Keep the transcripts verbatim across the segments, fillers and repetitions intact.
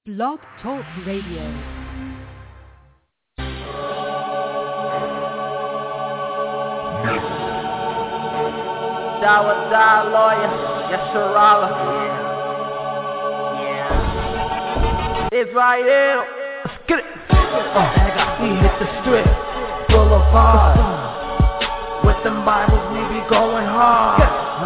Blog Talk Radio. Dawa Da lawyer, Yasharala. Yeah. Israel. Let's get it. Oh, we hit the strip, Boulevard. With them Bibles, we be going hard.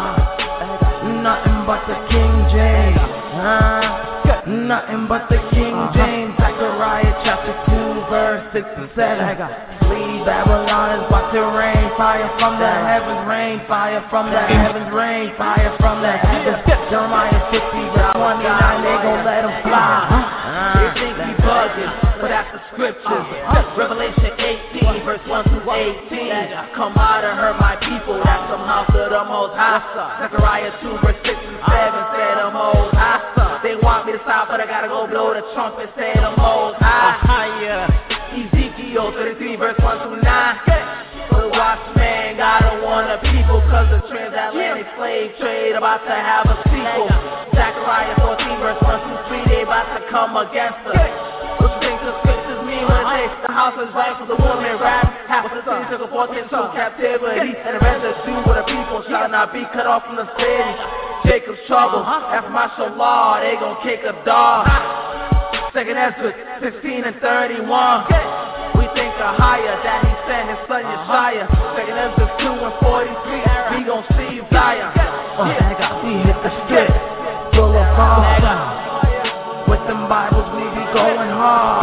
Nothing but the King James. Huh? Nothing but the King James. Zechariah chapter two, verse six and seven. Flee, Babylon is about to rain. Fire from the heavens, rain. Fire from the heavens, rain. Fire from the heavens. Jeremiah fifty, verse twenty-nine. They gon' let them fly. They think we bugging, but that's the scriptures. Revelation eighteen, verse one through eighteen. Come out and hurt my people. That's the mouth of the Most High. Zechariah two, verse six and seven. Say the Most High. They want me to stop, but I gotta go blow the trumpet. Say the Most High. Ezekiel thirty-three, verse one through nine. The watchman gotta warn the people, cause the transatlantic slave trade about to have a sequel. Zechariah fourteen, verse one through three. They about to come against us. What you think the scriptures mean when they say the house is right for the woman rap? Half of the city took a forth into captivity, and the rest of the with the people shall not be cut off from the city. Jacob's trouble, after martial law, they gon' kick a dog. Second Ezra sixteen and thirty-one. We think a higher that he sent his son Yeshaya. Second Ezra two and forty-three. We gon' see Zion. We hit the strip, Boulevard. With them Bibles, we be going hard.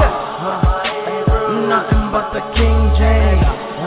Nothing but the King James.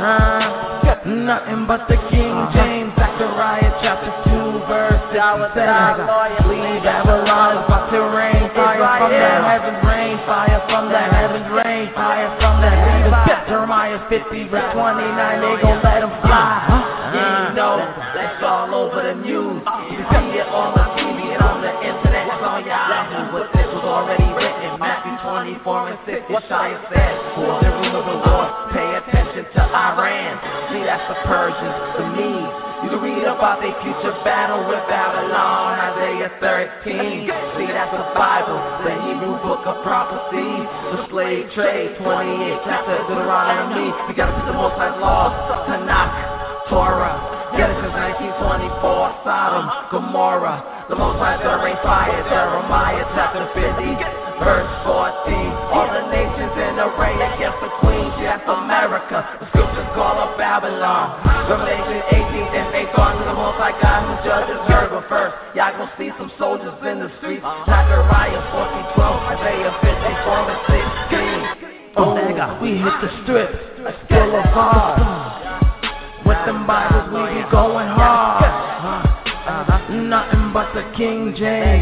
Nothing but the King James. Zechariah chapter two, verse six and seven. Flee, Babylon is about to rain. Fire from the heavens, rain. Fire from the heavens, rain. Fire from the heavens. Jeremiah fifty, verse twenty-nine. They gon' let them fly. Yeah, you know, that's all over the news. You see it on the T V and on the internet. It's on Yahoo, but this was already written. Matthew twenty-four and six. Yeshaya said, for the rule of the Lord, pay attention to Iran. See, that's the Persians, the Medes. You can read about their future battle with Babylon, Isaiah thirteen. See, that's the Bible, the Hebrew book of prophecy. The slave trade, twenty-eight chapter Deuteronomy. We gotta see the Most High's laws, Tanakh, Torah. Genesis nineteen twenty-four, Sodom, Gomorrah. The Most High's gonna rain fire, Jeremiah chapter fifty, verse fourteen. All the nations in array against the queen. See, that's America. The scriptures call her Babylon. Revelation eighteen, then they thought to the Most High God who judges her. But first, y'all gon' see some soldiers in the streets. Zechariah fourteen, twelve, Isaiah fifty-four and sixteen. Oh, we hit the strip, Boulevard. With them Bibles, we be going hard. Nothing but the King James.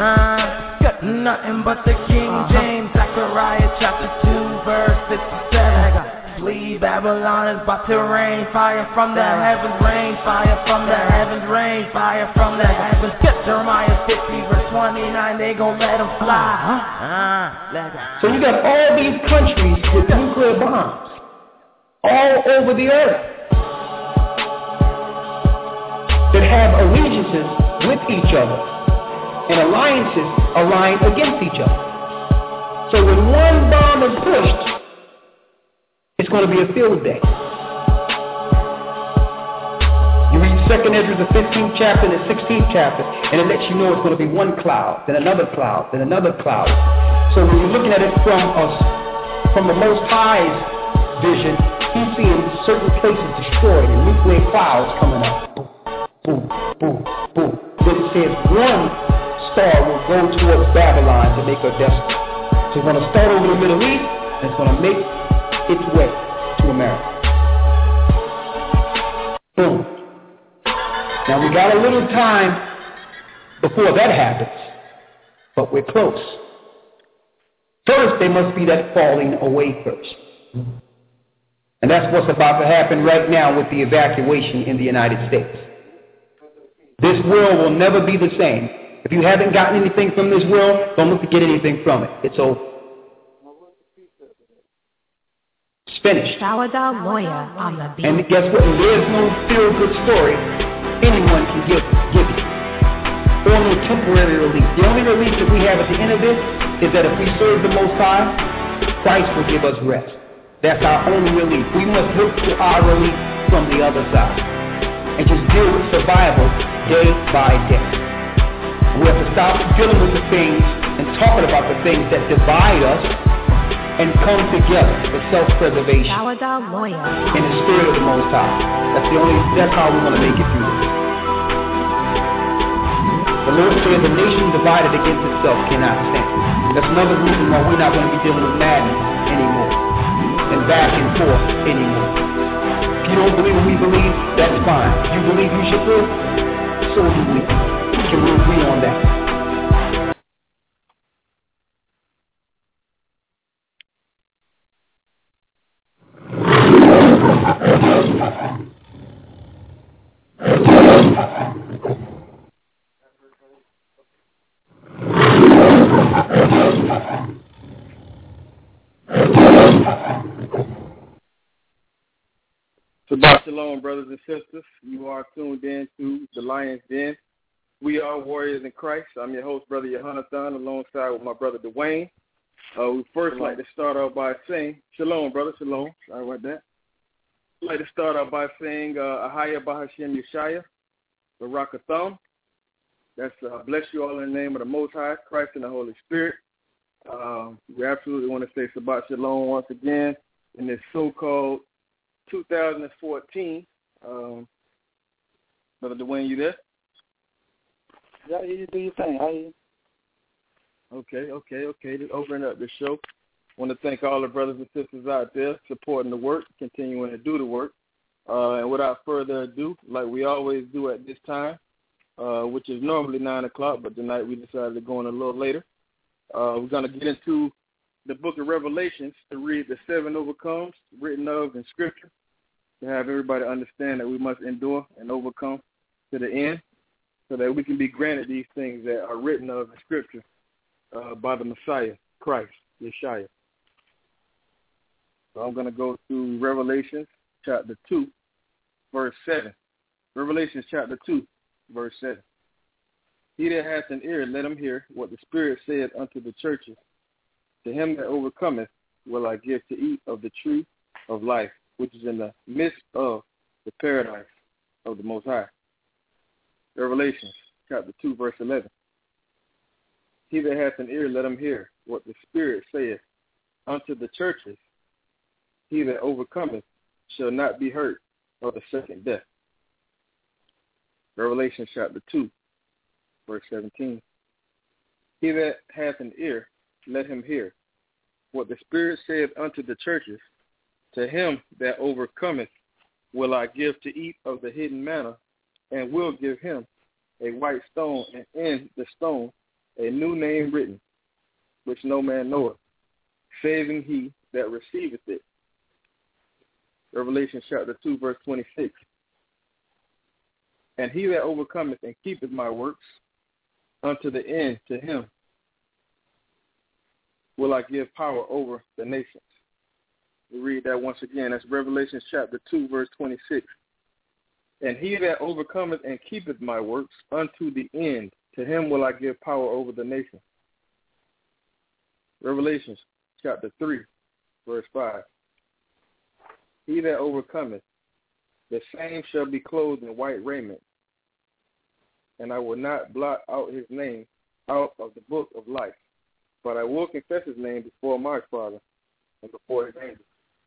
Nothing but the King James. Zechariah chapter two, verse six and seven. Flee, Babylon is about to rain. Fire from the heavens, rain. Fire from the heavens, rain. Fire from the heavens. Jeremiah fifty, verse twenty-nine. They gon' let them fly. So you got all these countries with nuclear bombs all over the earth that have allegiances with each other and alliances aligned against each other. So when one bomb is pushed, it's going to be a field day. You read Second Ezra, the fifteenth chapter and the sixteenth chapter, and it lets you know it's going to be one cloud, then another cloud, then another cloud. So when you're looking at it from us, from the Most High's vision, he's seeing certain places destroyed and nuclear clouds coming up. Boom, boom, boom. Then it says one star will go towards Babylon to make her desolate. So it's going to start over the Middle East, and it's going to make its way to America. Boom. Now we got a little time before that happens, but we're close. First, there must be that falling away first. And that's what's about to happen right now with the evacuation in the United States. This world will never be the same. If you haven't gotten anything from this world, don't look to get anything from it. It's over. It's finished. Sourdough Lawyer on the beat. And guess what? There's no feel-good story anyone can give, give you. Or no temporary relief. The only relief that we have at the end of this is that if we serve the Most High, Christ will give us rest. That's our only relief. We must look to our relief from the other side and just deal with survival day by day. We have to stop dealing with the things and talking about the things that divide us and come together for self-preservation in the spirit of the Most High. That's the only. That's how we want to make it through this. The Lord says a nation divided against itself cannot stand. That's another reason why we're not going to be dealing with madness anymore and back and forth anymore. If you don't believe what we believe, that's fine. If you believe you should live, so do we. Can we agree on that? Shabbat Shalom, brothers and sisters. You are tuned in to the Lion's Den. We are warriors in Christ. I'm your host, Brother Yohanathan, alongside with my brother Dwayne. Uh, we first like to start off by saying, Shalom, brother, Shalom. Sorry about that. I'd like to start off by saying, uh, Ahaya Bahashem Yeshaya, Barakatham. That's uh, bless you all in the name of the Most High, Christ and the Holy Spirit. Uh, we absolutely want to say Shabbat Shalom once again in this so-called two thousand fourteen. Um, Brother Dwayne, you there? Yeah, you do your thing. How you? Okay, okay, okay. Just opening up the show. Want to thank all the brothers and sisters out there supporting the work, continuing to do the work. Uh, and without further ado, like we always do at this time, uh, which is normally nine o'clock, but tonight we decided to go in a little later. Uh, we're going to get into the book of Revelations to read the seven overcomes written of in Scripture, to have everybody understand that we must endure and overcome to the end so that we can be granted these things that are written of in Scripture uh, by the Messiah, Christ, Yeshua. So I'm going to go through Revelations chapter two, verse seven. Revelations chapter two, verse seven. He that hath an ear, let him hear what the Spirit saith unto the churches. To him that overcometh will I give to eat of the tree of life, which is in the midst of the paradise of the Most High. Revelations chapter two, verse eleven. He that hath an ear, let him hear what the Spirit saith unto the churches. He that overcometh shall not be hurt of the second death. Revelation chapter two, verse seventeen. He that hath an ear, let him hear what the Spirit saith unto the churches. To him that overcometh will I give to eat of the hidden manna, and will give him a white stone, and in the stone a new name written, which no man knoweth, saving he that receiveth it. Revelation chapter two, verse twenty-six. And he that overcometh and keepeth my works unto the end, to him will I give power over the nations. We read that once again. That's Revelation chapter two, verse twenty-six. And he that overcometh and keepeth my works unto the end, to him will I give power over the nations. Revelation chapter three, verse five. He that overcometh, the same shall be clothed in white raiment, and I will not blot out his name out of the book of life, but I will confess his name before my Father and before his angels.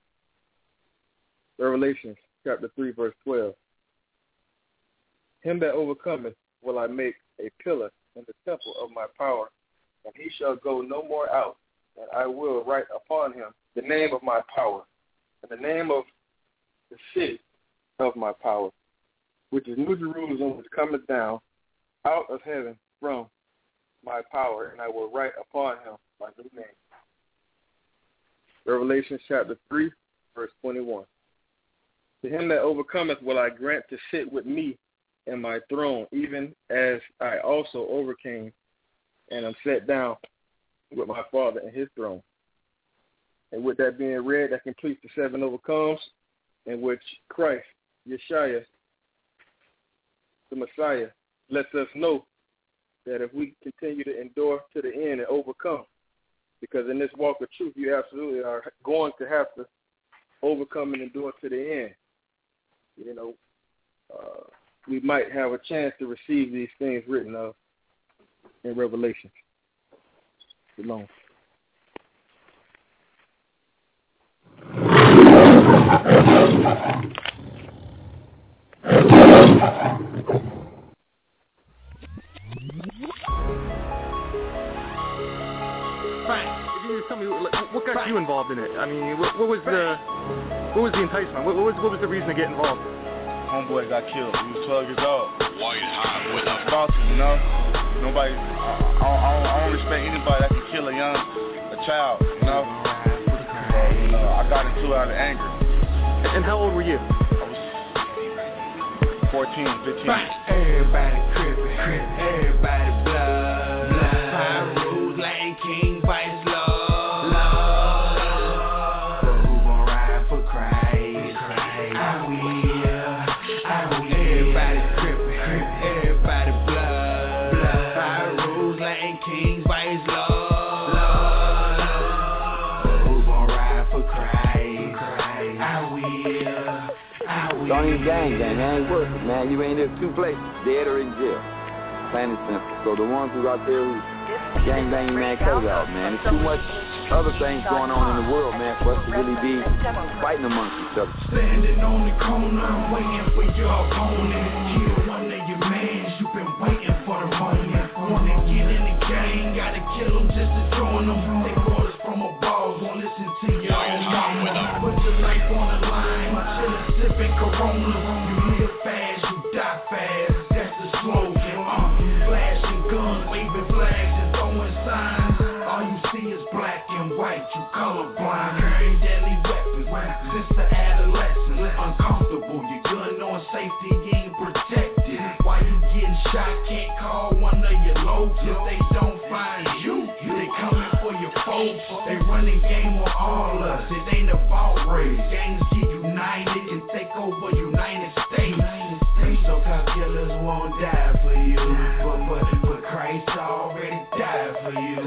Revelation chapter three, verse twelve. Him that overcometh will I make a pillar in the temple of my power, and he shall go no more out, and I will write upon him the name of my power, and the name of the city of my power, which is New Jerusalem, which cometh down out of heaven from my power, and I will write upon him my new name. Revelation chapter three, verse twenty-one. To him that overcometh will I grant to sit with me in my throne, even as I also overcame and am set down with my Father in his throne. And with that being read, that completes the seven overcomes, in which Christ, Yeshua, the Messiah, lets us know that if we continue to endure to the end and overcome, Because in this walk of truth, you absolutely are going to have to overcome and endure to the end. You know, uh, we might have a chance to receive these things written of in Revelation. Shalom. Tell me, what got you involved in it? I mean, what, what was the what was the enticement? What, what was what was the reason to get involved? Homeboy got killed. He was twelve years old. White hot with a about to, you know. Nobody. I, I, I, don't, I don't respect anybody that can kill a young, a child, you know. So, you know, I got into it out of anger. And how old were you? I was fourteen, fifteen. Everybody crippin', crippin', everybody blood, blood. Fire rules, Latin King, vice love. Don't even gang gang, man, ain't worth it, man. You ain't in two places, dead or in jail. Plain and simple. So the ones who out there who gang banging, man, cut it out, man. There's too much other things going on in the world, man, for us to really be fighting amongst each other. Standing on the corner, waiting for your opponent. Kill one of your mans, you been waiting for the moment. Wanna get in the game, gotta kill them just to join them. Take orders from a boss, won't listen to your own mama. Put your life on the line, chillin', sippin' Corona. You live fast, you die fast, that's the slogan. Uh, flashing guns, waving flags and throwing signs. All you see is black and white, you colorblind. Carrying deadly weapons since the adolescence. Uncomfortable, your gun on safety, you ain't protected. Why you getting shot, can't call one of your lows. If they don't find you, they coming for your folks. They running game on all us, it ain't about race. Gangs get united and take over United States. So-called killers won't die for you, but, but, but Christ already died for you.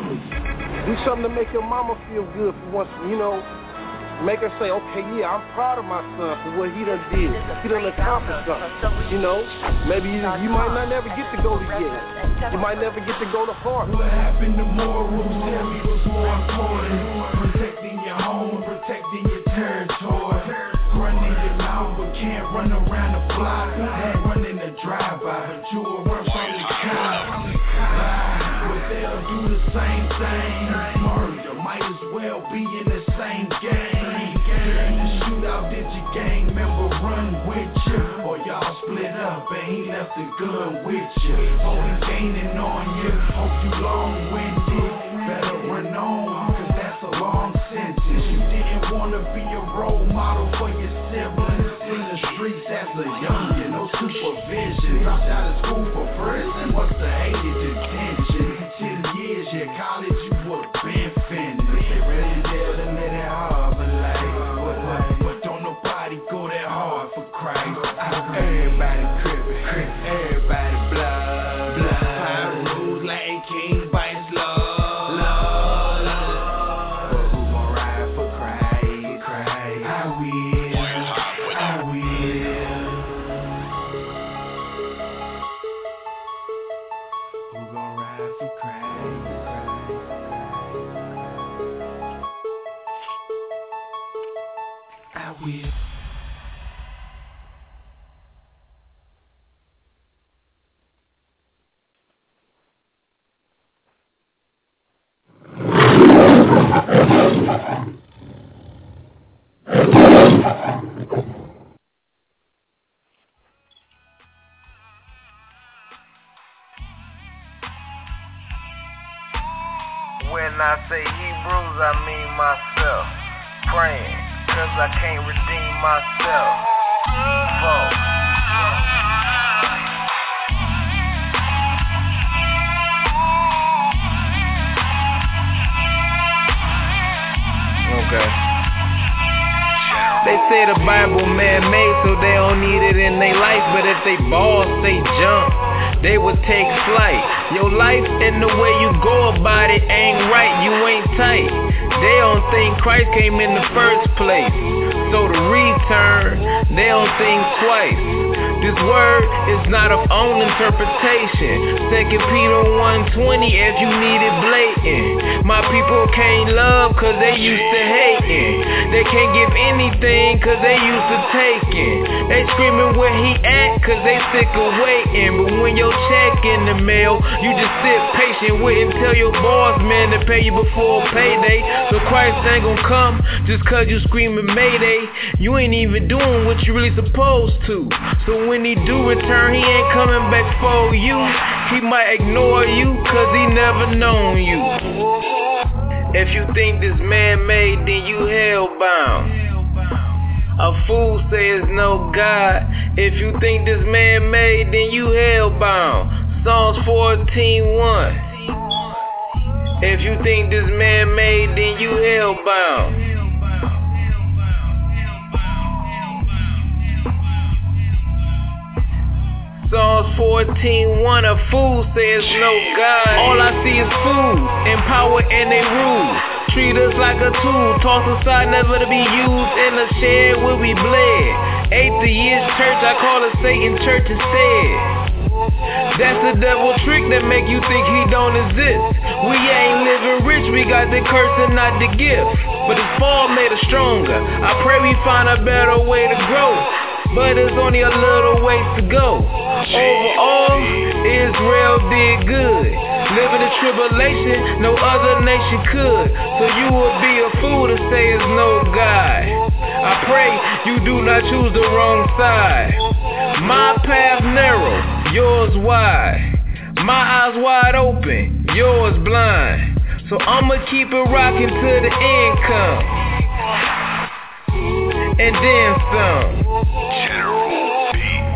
Do something to make your mama feel good for once, you know. Make her say, okay, yeah, I'm proud of my son for what he done did. He done accomplished something, you know. Maybe you, you might not never get to go to Yale. You might never get to go to Harvard. What happened to morals? Tell me what's more important. Protecting your home, protecting your territory. Running your mouth, but can't run around the block. Had running the drive-by, but you will run from the cops. But they'll do the same thing. Murder might as well be in the same game. During the shootout, did your gang member run with you? Or y'all split up and he left the gun with you? Only gaining on you, hope you long-winded. Better run on, cause that's a long sentence. You didn't wanna be a role model for your siblings. In the streets as a youngin', no supervision. Dropped out of school for prison, musta hated detention. Ten years, yeah, college, you would've been finished. They really did and let it hard, but like, but, but, but don't nobody go that hard for Christ. Everybody crippin', crippin', everybody blood, blood. Fire rules, Latin King, vice love. When I say Hebrews, I mean myself. Praying, cause I can't redeem myself. Vote. Okay. They say the Bible man-made, so they don't need it in their life. But if they balls, they jump. they would take flight. Your life and the way you go about it ain't right, you ain't tight. They don't think Christ came in the first place, so to return, they don't think twice. This word is not of own interpretation. Second Peter one twenty, if you need it blatant. My people can't love cause they used to hating. They can't give anything cause they used to taking. They screaming where he at cause they sick of waiting. But when your check in the mail, you just sit patient, wait and tell your boss man to pay you before payday. So Christ ain't gon' come just cause you screaming mayday. You ain't even doing what you really supposed to. So when he do return, he ain't coming back for you. He might ignore you cause he never known you. If you think this man-made, then you hell-bound. A fool says no God. If you think this man-made, then you hell-bound. Psalms fourteen one. If you think this man-made, then you hell-bound. Psalms fourteen one, a fool says no God. All I see is food and power and they rule. Treat us like a tool, tossed aside never to be used in a shed where we bled. Atheist church, I call it Satan church instead. That's the devil trick that make you think he don't exist. We ain't living rich, we got the curse and not the gift. But his fall made us stronger. I pray we find a better way to grow, but it's only a little ways to go. Overall, Israel did good. Living in tribulation, no other nation could. So you would be a fool to say it's no God. I pray you do not choose the wrong side. My path narrow, yours wide. My eyes wide open, yours blind. So I'ma keep it rocking to the end come. And then some. General Beats.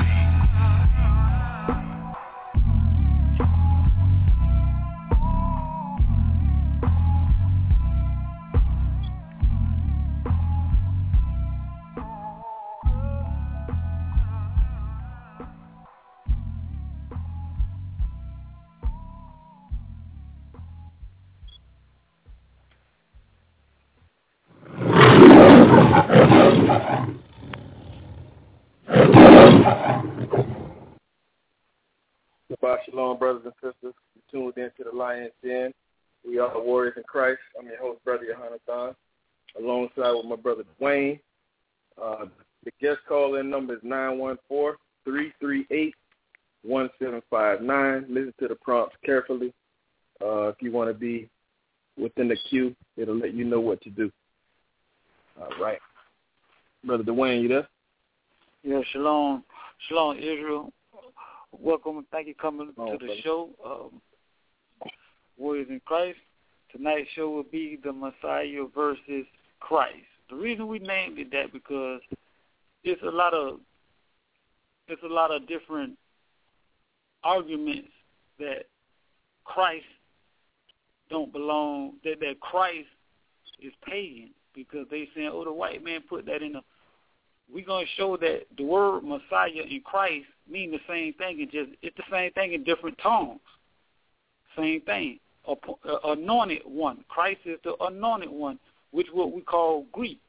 Shabbat Shalom, brothers and sisters. You're tuned into the Lion's Den. We are warriors in Christ. I'm your host, Brother Yohanathan, alongside with my brother Dwayne. Uh, the guest call-in number is nine one four, three three eight, one seven five nine. Listen to the prompts carefully. Uh, if you want to be within the queue, it'll let you know what to do. All right. Brother Dwayne, you there? Yeah, shalom. Shalom, Israel. Welcome and thank you for coming oh, to the brother. show, um, Warriors in Christ. Tonight's show will be the Messiah versus Christ. The reason we named it that because it's a lot of it's a lot of different arguments that Christ don't belong, that, that Christ is pagan, because they saying, oh, the white man put that in the. We're going to show that the word Messiah and Christ mean the same thing, and just it's the same thing in different tongues. Same thing. A, a, anointed one. Christ is the anointed one, which is what we call Greek.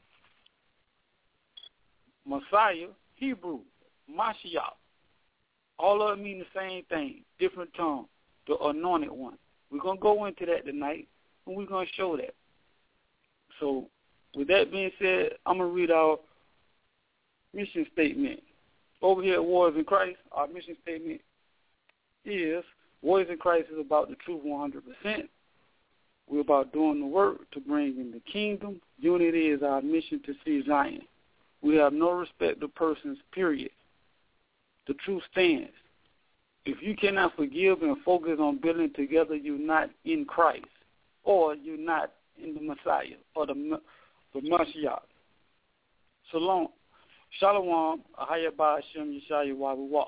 Messiah, Hebrew, Mashiach. All of them mean the same thing, different tongues. The anointed one. We're going to go into that tonight, and we're going to show that. So, with that being said, I'm going to read our mission statement. Over here at Warriors in Christ, our mission statement is, Warriors in Christ is about the truth one hundred percent. We're about doing the work to bring in the kingdom. Unity is our mission to see Zion. We have no respect of persons, period. The truth stands. If you cannot forgive and focus on building together, you're not in Christ, or you're not in the Messiah, or the, the Mashiach. Shalom. Shalom, Ahaya Ba Hashem Yeshaya Wabu.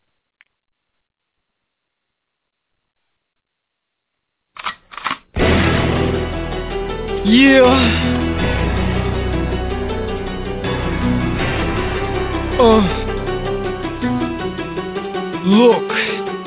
Yeah. Uh. Look.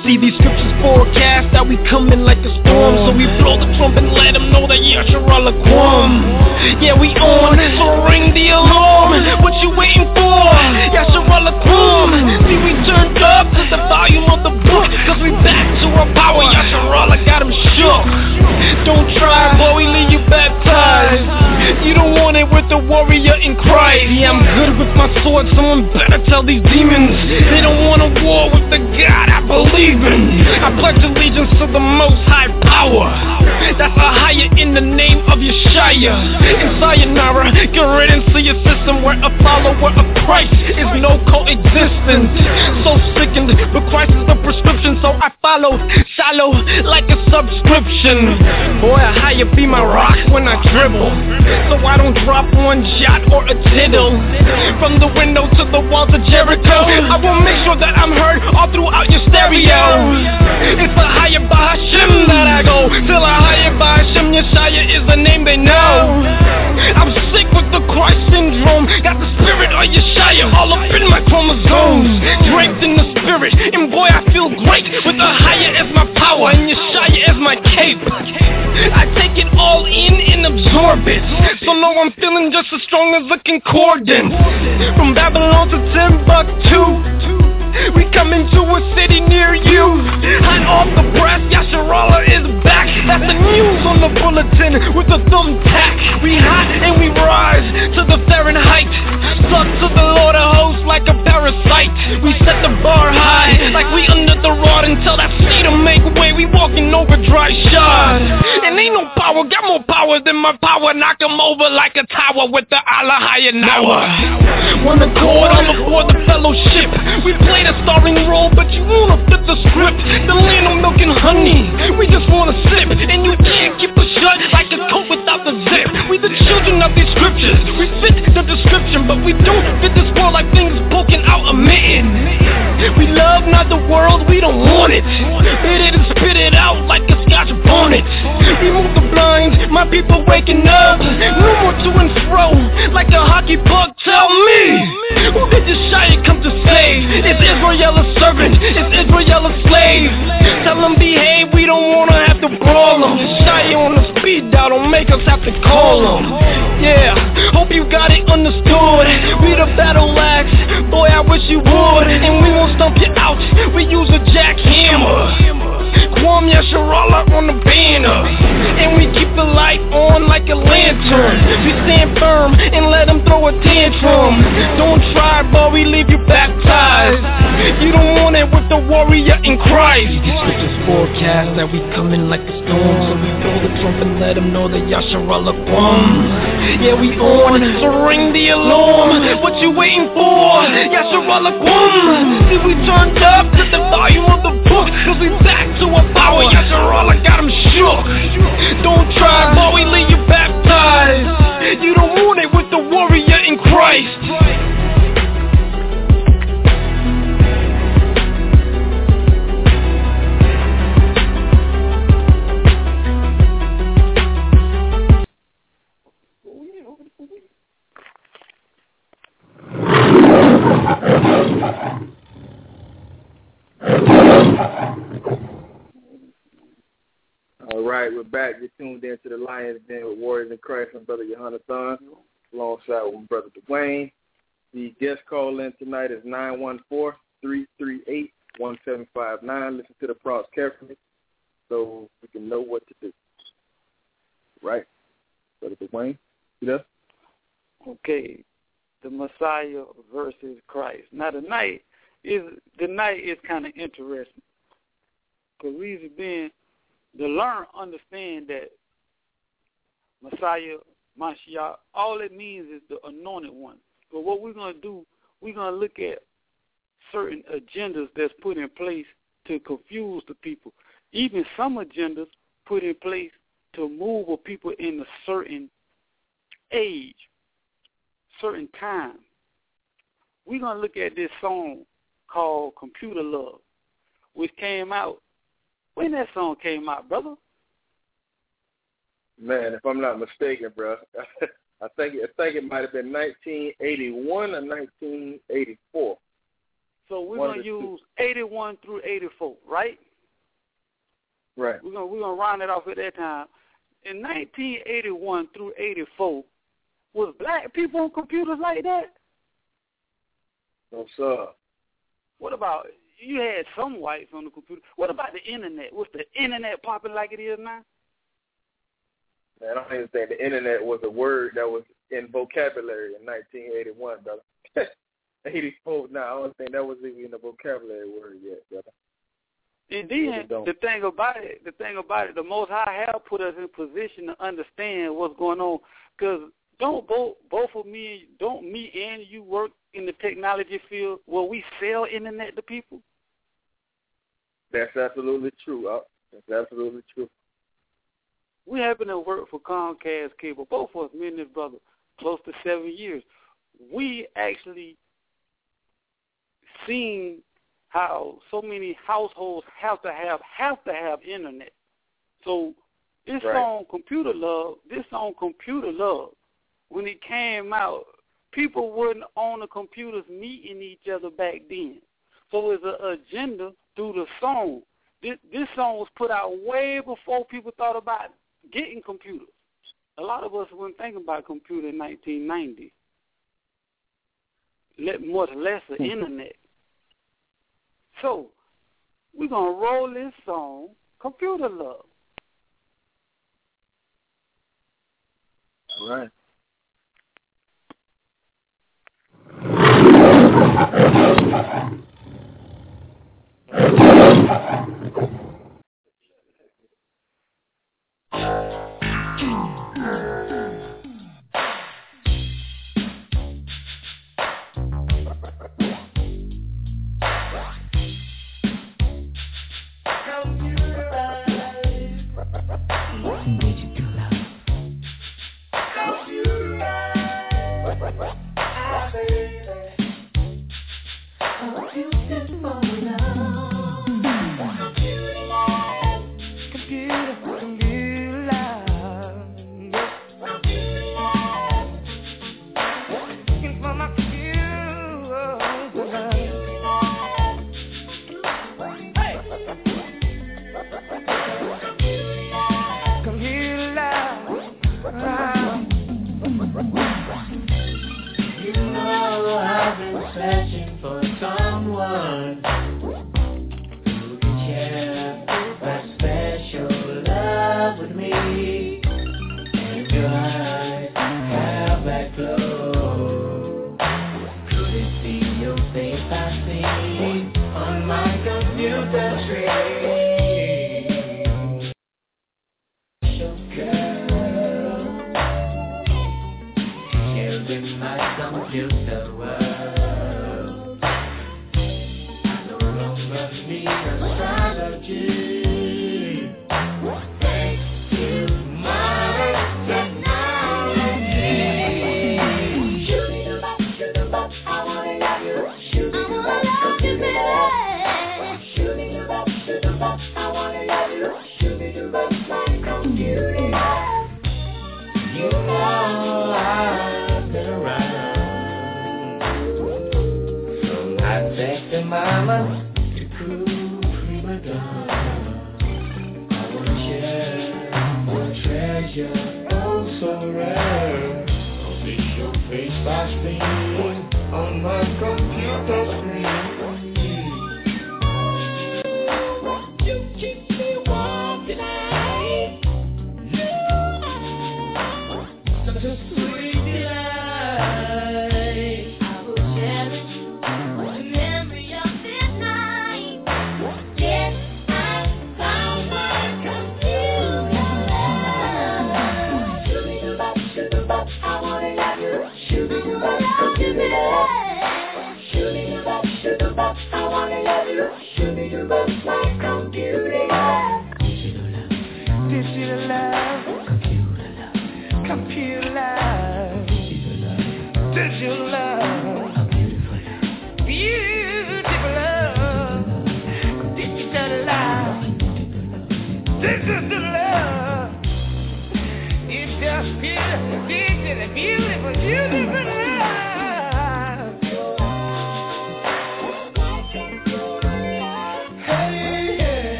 See, these scriptures forecast that we coming like a storm, so we blow the trumpet and let them know that Yasharala Kwam. Yeah, we on, so ring the alarm. What you waiting for? Yasharala Kwam. See, we turned up to the volume of the book, cause we back to our power. Yasharala got him shook. Don't try, boy, we leave you baptized. You don't want it with the warrior in Christ. Yeah, I'm good with my sword, someone better tell these demons they don't want a war with the God I believe in. I pledge allegiance to the most high power. That's a higher in the name of Yeshaya. In sayonara, get riddance to your system where a follower of Christ is no coexistence. So sickened, but Christ is the prescription, so I follow shallow like a subscription. Boy, a higher be my rock when I dribble, so I don't drop one jot or a tittle. From the window to the walls of Jericho, I will make sure that I'm heard all throughout your stereo. It's a higher by Hashem that I go, till a higher by Hashem. Yeshaya is the name they know. I'm sick with the Christ syndrome, got the spirit of Yeshaya all up in my chromosomes, draped in the spirit, and boy I feel great with the higher as my power and Yeshaya as my cape. I take it all in and absorb it, so now I'm feeling just as strong as a concordance. From Babylon to Timbuktu, we come into a city near you. Hot off the press, Yasharala is back. That's the news on the bulletin with the thumbtack. We hot and we rise to the Fahrenheit, stuck to the Lord of hosts like a parasite. We set the bar high like we under the rod until that cedar make way. We walking over dry shod, and ain't no power got more power than my power. Knock 'em over like a tower with the Allah higher now. One accord all aboard the fellowship. We play the starring role, but you wanna flip the script. The land of milk and honey, we just wanna sip, and you can't keep us shut like a coat without the zip. We the children of these scriptures, we fit the description, but we don't fit this world like things poking out a mitten. We love not the world, we don't want it. Spit it and spit it out like a scotch bonnet. Remove the blinds, my people waking up. No more to and fro like a hockey puck. Tell me, who did Yeshaya come to save? Is Israel a servant? Is Israel a slave? Tell them behave, we don't wanna have to brawl them. Yeshaya on the speed dial, don't make us have to call them. Yeah, hope you got it understood. We the battle axe, boy I wish you would. And we won't stomp you out, we use a jackhammer. Kwam Yasharala on the banner, and we keep the light on like a lantern. We stand firm and let them throw a tantrum. Don't try, boy, we leave you baptized. You don't want it with the warrior in Christ. These scriptures forecast that we coming like a storm, so we blow the trumpet and let them know that Yasharala Kwam. Yeah, we on, so ring the alarm. What you waiting for? Yasharala Kwam. See, we turned up to the volume of the book, cause we back to our power. Yasharala got him shook. Don't try, boy, we leave you baptized. You don't want it with the warrior in Christ. All right, we're back. You're tuned in to the Lions Den with Warriors in Christ and Brother Yohanathan, alongside with my brother Dwayne. The guest call in tonight is nine one four, three three eight, one seven five nine. Listen to the prompts carefully so we can know what to do. Right, Brother Dwayne, you there? Okay, the Messiah versus Christ. Now the night is the night is kind of interesting because we've been to learn, understand that Messiah, Mashiach, all it means is the anointed one. But what we're going to do, we're going to look at certain agendas that's put in place to confuse the people. Even some agendas put in place to move a people in a certain age, certain time. We're going to look at this song called Computer Love, which came out. When that song came out, brother? Man, if I'm not mistaken, bro, I think I think it might have been nineteen eighty-one or nineteen eighty-four. So we're One gonna of the two. use eighty-one through eighty-four, right? Right. We're gonna we're gonna round it off at that time. In nineteen eighty-one through eighty-four, was black people on computers like that? No, sir. What about, you had some whites on the computer. What about the internet? Was the internet popping like it is now? Man, I don't even think the internet was a word that was in vocabulary in nineteen eighty-one, brother. eighty-four, no, I don't think that was even a vocabulary word yet, brother. And then the thing about it, the thing about it, the Most High have put us in position to understand what's going on. Because don't both both of me, don't me and you work in the technology field where we sell internet to people? That's absolutely true. Uh, that's absolutely true. We happen to work for Comcast Cable, both of us, me and this brother, close to seven years. We actually seen how so many households have to have have to have internet. So this right. song, Computer Love, this song, Computer Love, when it came out, people wasn't on the computers meeting each other back then. So it's an agenda through the song. This, this song was put out way before people thought about getting computers. A lot of us weren't thinking about computer in nineteen ninety. Let, much less the internet. So we're going to roll this song, Computer Love. All right.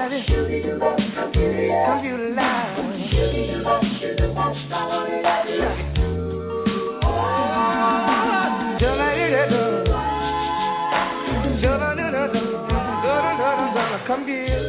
baby. Computer line. Come here.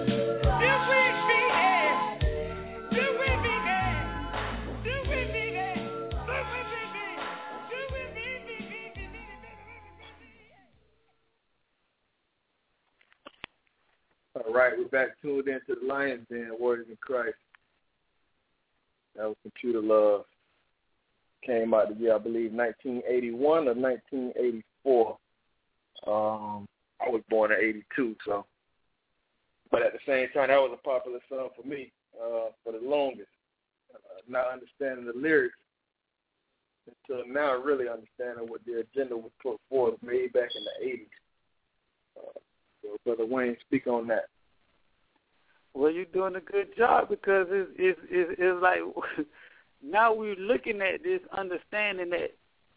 All right, we're back tuned into the Lions Den, Warriors in Christ. That was Computer Love. Came out the year, I believe, nineteen eighty-one or nineteen eighty-four. Um, I was born in eighty-two, so. But at the same time, that was a popular song for me uh, for the longest. Uh, not understanding the lyrics until now, really understanding what the agenda was put forth way back in the eighties. Uh, so, Brother Wayne, speak on that. Well, you're doing a good job because it's, it's, it's, it's like now we're looking at this, understanding that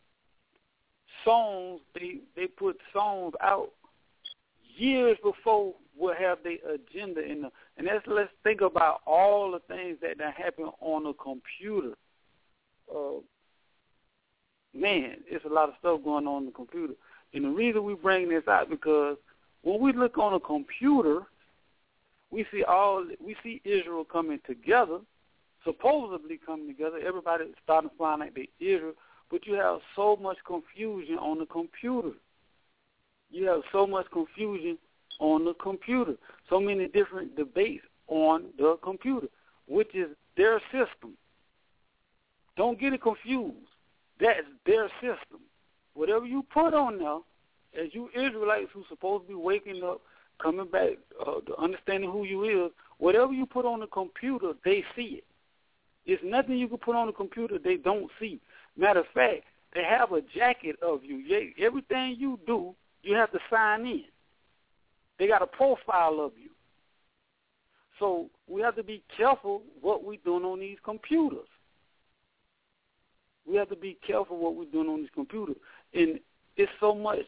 songs, they, they put songs out years before we'll have the agenda in them. And that's, let's think about all the things that, that happen on a computer. Uh, man, it's a lot of stuff going on on the computer. And the reason we bring this out because when we look on a computer, we see all we see Israel coming together, supposedly coming together. Everybody starting to find like they Israel, but you have so much confusion on the computer. You have so much confusion on the computer. So many different debates on the computer, which is their system. Don't get it confused. That's their system. Whatever you put on there, as you Israelites who's supposed to be waking up, coming back, uh, to understanding who you is, whatever you put on the computer, they see it. It's nothing you can put on the computer they don't see. Matter of fact, they have a jacket of you. Everything you do, you have to sign in. They got a profile of you. So we have to be careful what we're doing on these computers. We have to be careful what we're doing on these computers. And it's so much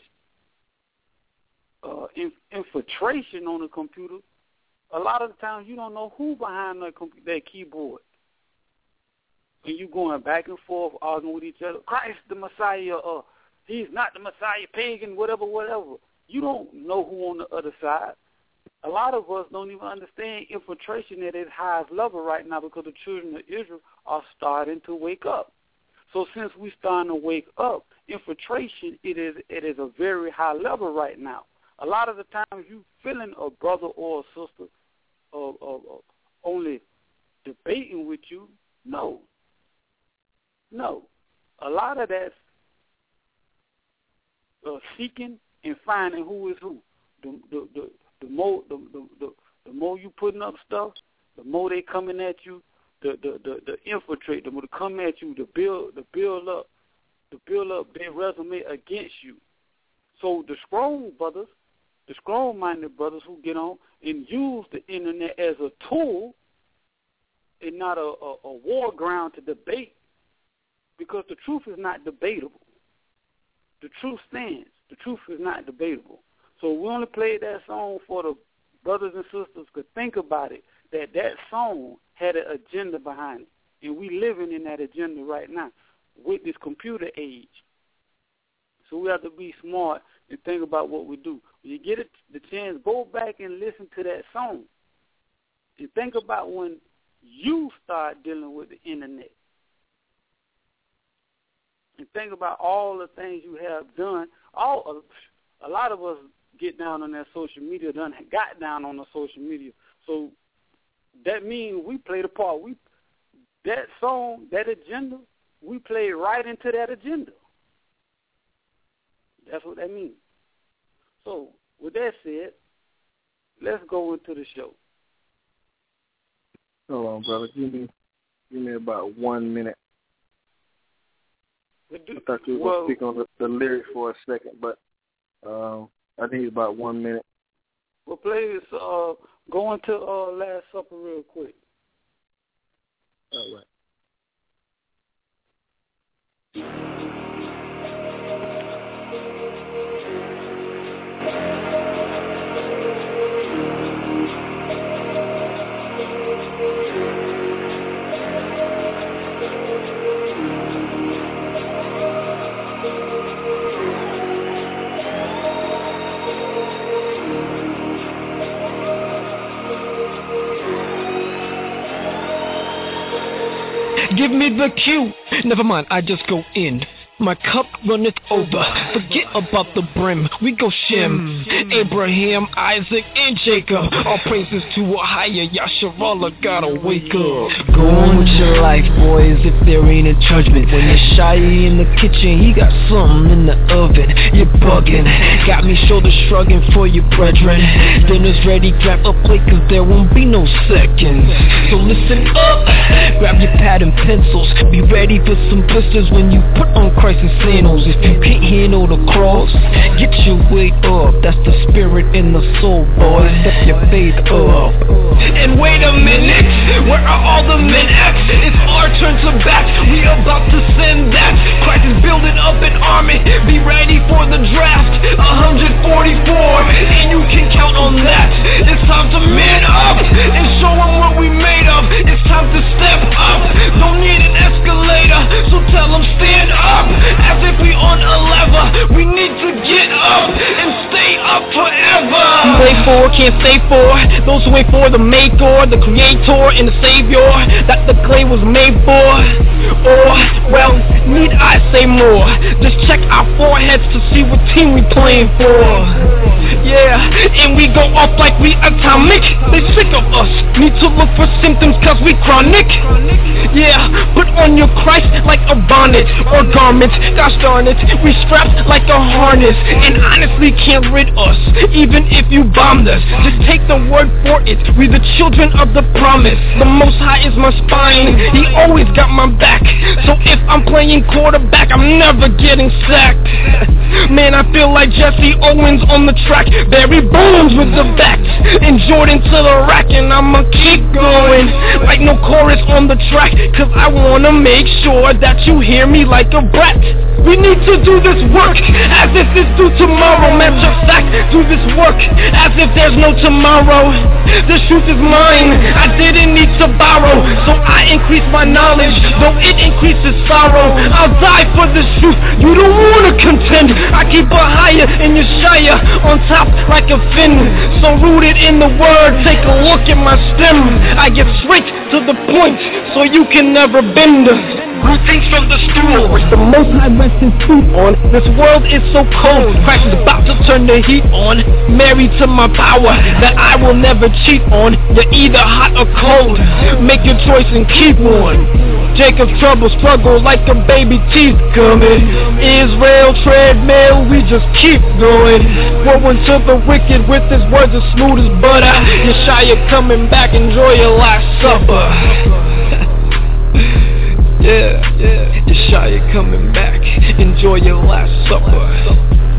uh, inf- infiltration on the computer. A lot of the times you don't know who behind that, comp- that keyboard. And you going back and forth, arguing with each other. Christ the Messiah, uh, he's not the Messiah, pagan, whatever, whatever. You don't know who on the other side. A lot of us don't even understand infiltration at its highest level right now because the children of Israel are starting to wake up. So since we're starting to wake up, infiltration, it is it is a very high level right now. A lot of the times you feeling a brother or a sister uh, uh, uh, only debating with you, no. No. A lot of that's uh, seeking and finding who is who. The the the, the more the, the, the, the more you putting up stuff, the more they coming at you. The the the, the infiltrate, the more to come at you, to build the build up, to build up their resume against you. So the strong brothers, the strong-minded brothers who get on and use the internet as a tool and not a, a, a war ground to debate, because the truth is not debatable. The truth stands. The truth is not debatable. So we only played that song for the brothers and sisters could think about it, that that song had an agenda behind it. And we living in that agenda right now with this computer age. So we have to be smart and think about what we do. When you get it, the chance, go back and listen to that song. And think about when you start dealing with the internet. And think about all the things you have done. All a, a lot of us get down on that social media, done got down on the social media. So that means we played a part. We that song, that agenda, we played right into that agenda. That's what that means. So with that said, let's go into the show. Hold on, brother. Give me, give me about one minute. I thought you were going to speak on the, the lyrics for a second, but um, I think it's about one minute. Well, please uh, go into uh, Last Supper real quick. All right. Give me the cue. Never mind, I just go in. My cup runneth over. Forget about the brim. We go Shem, Abraham, Isaac, and Jacob. All praises to a higher Yasharallah. Gotta wake up. Go on with your life, boys, if there ain't a judgment. When you're shy in the kitchen, he got something in the oven. You're bugging. Got me shoulder shrugging for your brethren. Dinner's ready, grab a plate, cause there won't be no seconds. So listen up. Grab your pad and pencils. Be ready for some blisters when you put on Christ and sandals. If you can't handle the cross, get your weight up. That's the spirit in the soul, boy. Step your faith up. And wait a minute, where are all the men at? It's our turn to bat. We about to send that. Christ is building up an army. Be ready for the draft. one forty-four, and you can count on that. It's time to man up and show them what we made of. It's time to step up. Don't need an escalator, so tell them stand up. As if we on a lever, we need to get up and stay up forever. Play for, can't stay for. Those who wait for the maker, the creator, and the savior that the clay was made for. Or, well, need I say more? Just check our foreheads to see what team we playing for. Yeah, and we go off like we atomic. They sick of us, need to look for symptoms cause we chronic. Yeah, put on your Christ like a bonnet or garment. Gosh darn it, we strapped like a harness, and honestly can't rid us, even if you bombed us. Just take the word for it, we the children of the promise. The Most High is my spine, He always got my back. So if I'm playing quarterback, I'm never getting sacked. Man, I feel like Jesse Owens on the track, Barry Bonds with the backs, and Jordan to the rack, and I'ma keep going like no chorus on the track, cause I wanna make sure that you hear me like a brat. We need to do this work as if it's due tomorrow. Matter of fact, do this work as if there's no tomorrow. The truth is mine, I didn't need to borrow, so I increase my knowledge, though it increases sorrow. I'll die for this truth, you don't wanna contend. I keep a higher in your shire, on top like a fin. So rooted in the word, take a look at my stem. I get straight to the point, so you can never bend. Greetings from the stool, which the Most High rests His feet on. This world is so cold, Christ is about to turn the heat on. Married to my power that I will never cheat on. You're either hot or cold, make your choice and keep one. Jacob's trouble struggle like a baby teeth coming. Israel treadmill, we just keep going. Woe to the wicked with his words as smooth as butter. Yeshaya coming back, enjoy your last supper. Yeah, yeah, Yeshaya coming back, enjoy your last supper.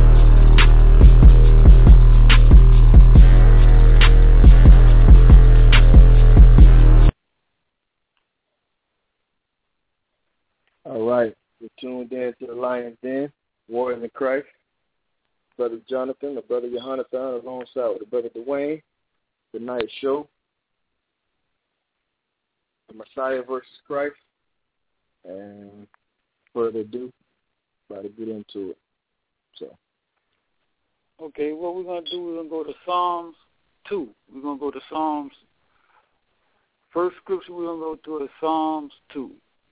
All right, we're tuned in to the Lion's Den, Warriors in Christ. Brother Jonathan, the brother Yohanathan, alongside with the brother Dwayne. The night show, the Messiah versus Christ. And further ado, try to get into it. So, okay, what we're gonna do? We're gonna go to Psalms two. We're gonna go to Psalms. First scripture we're gonna go to is Psalms two.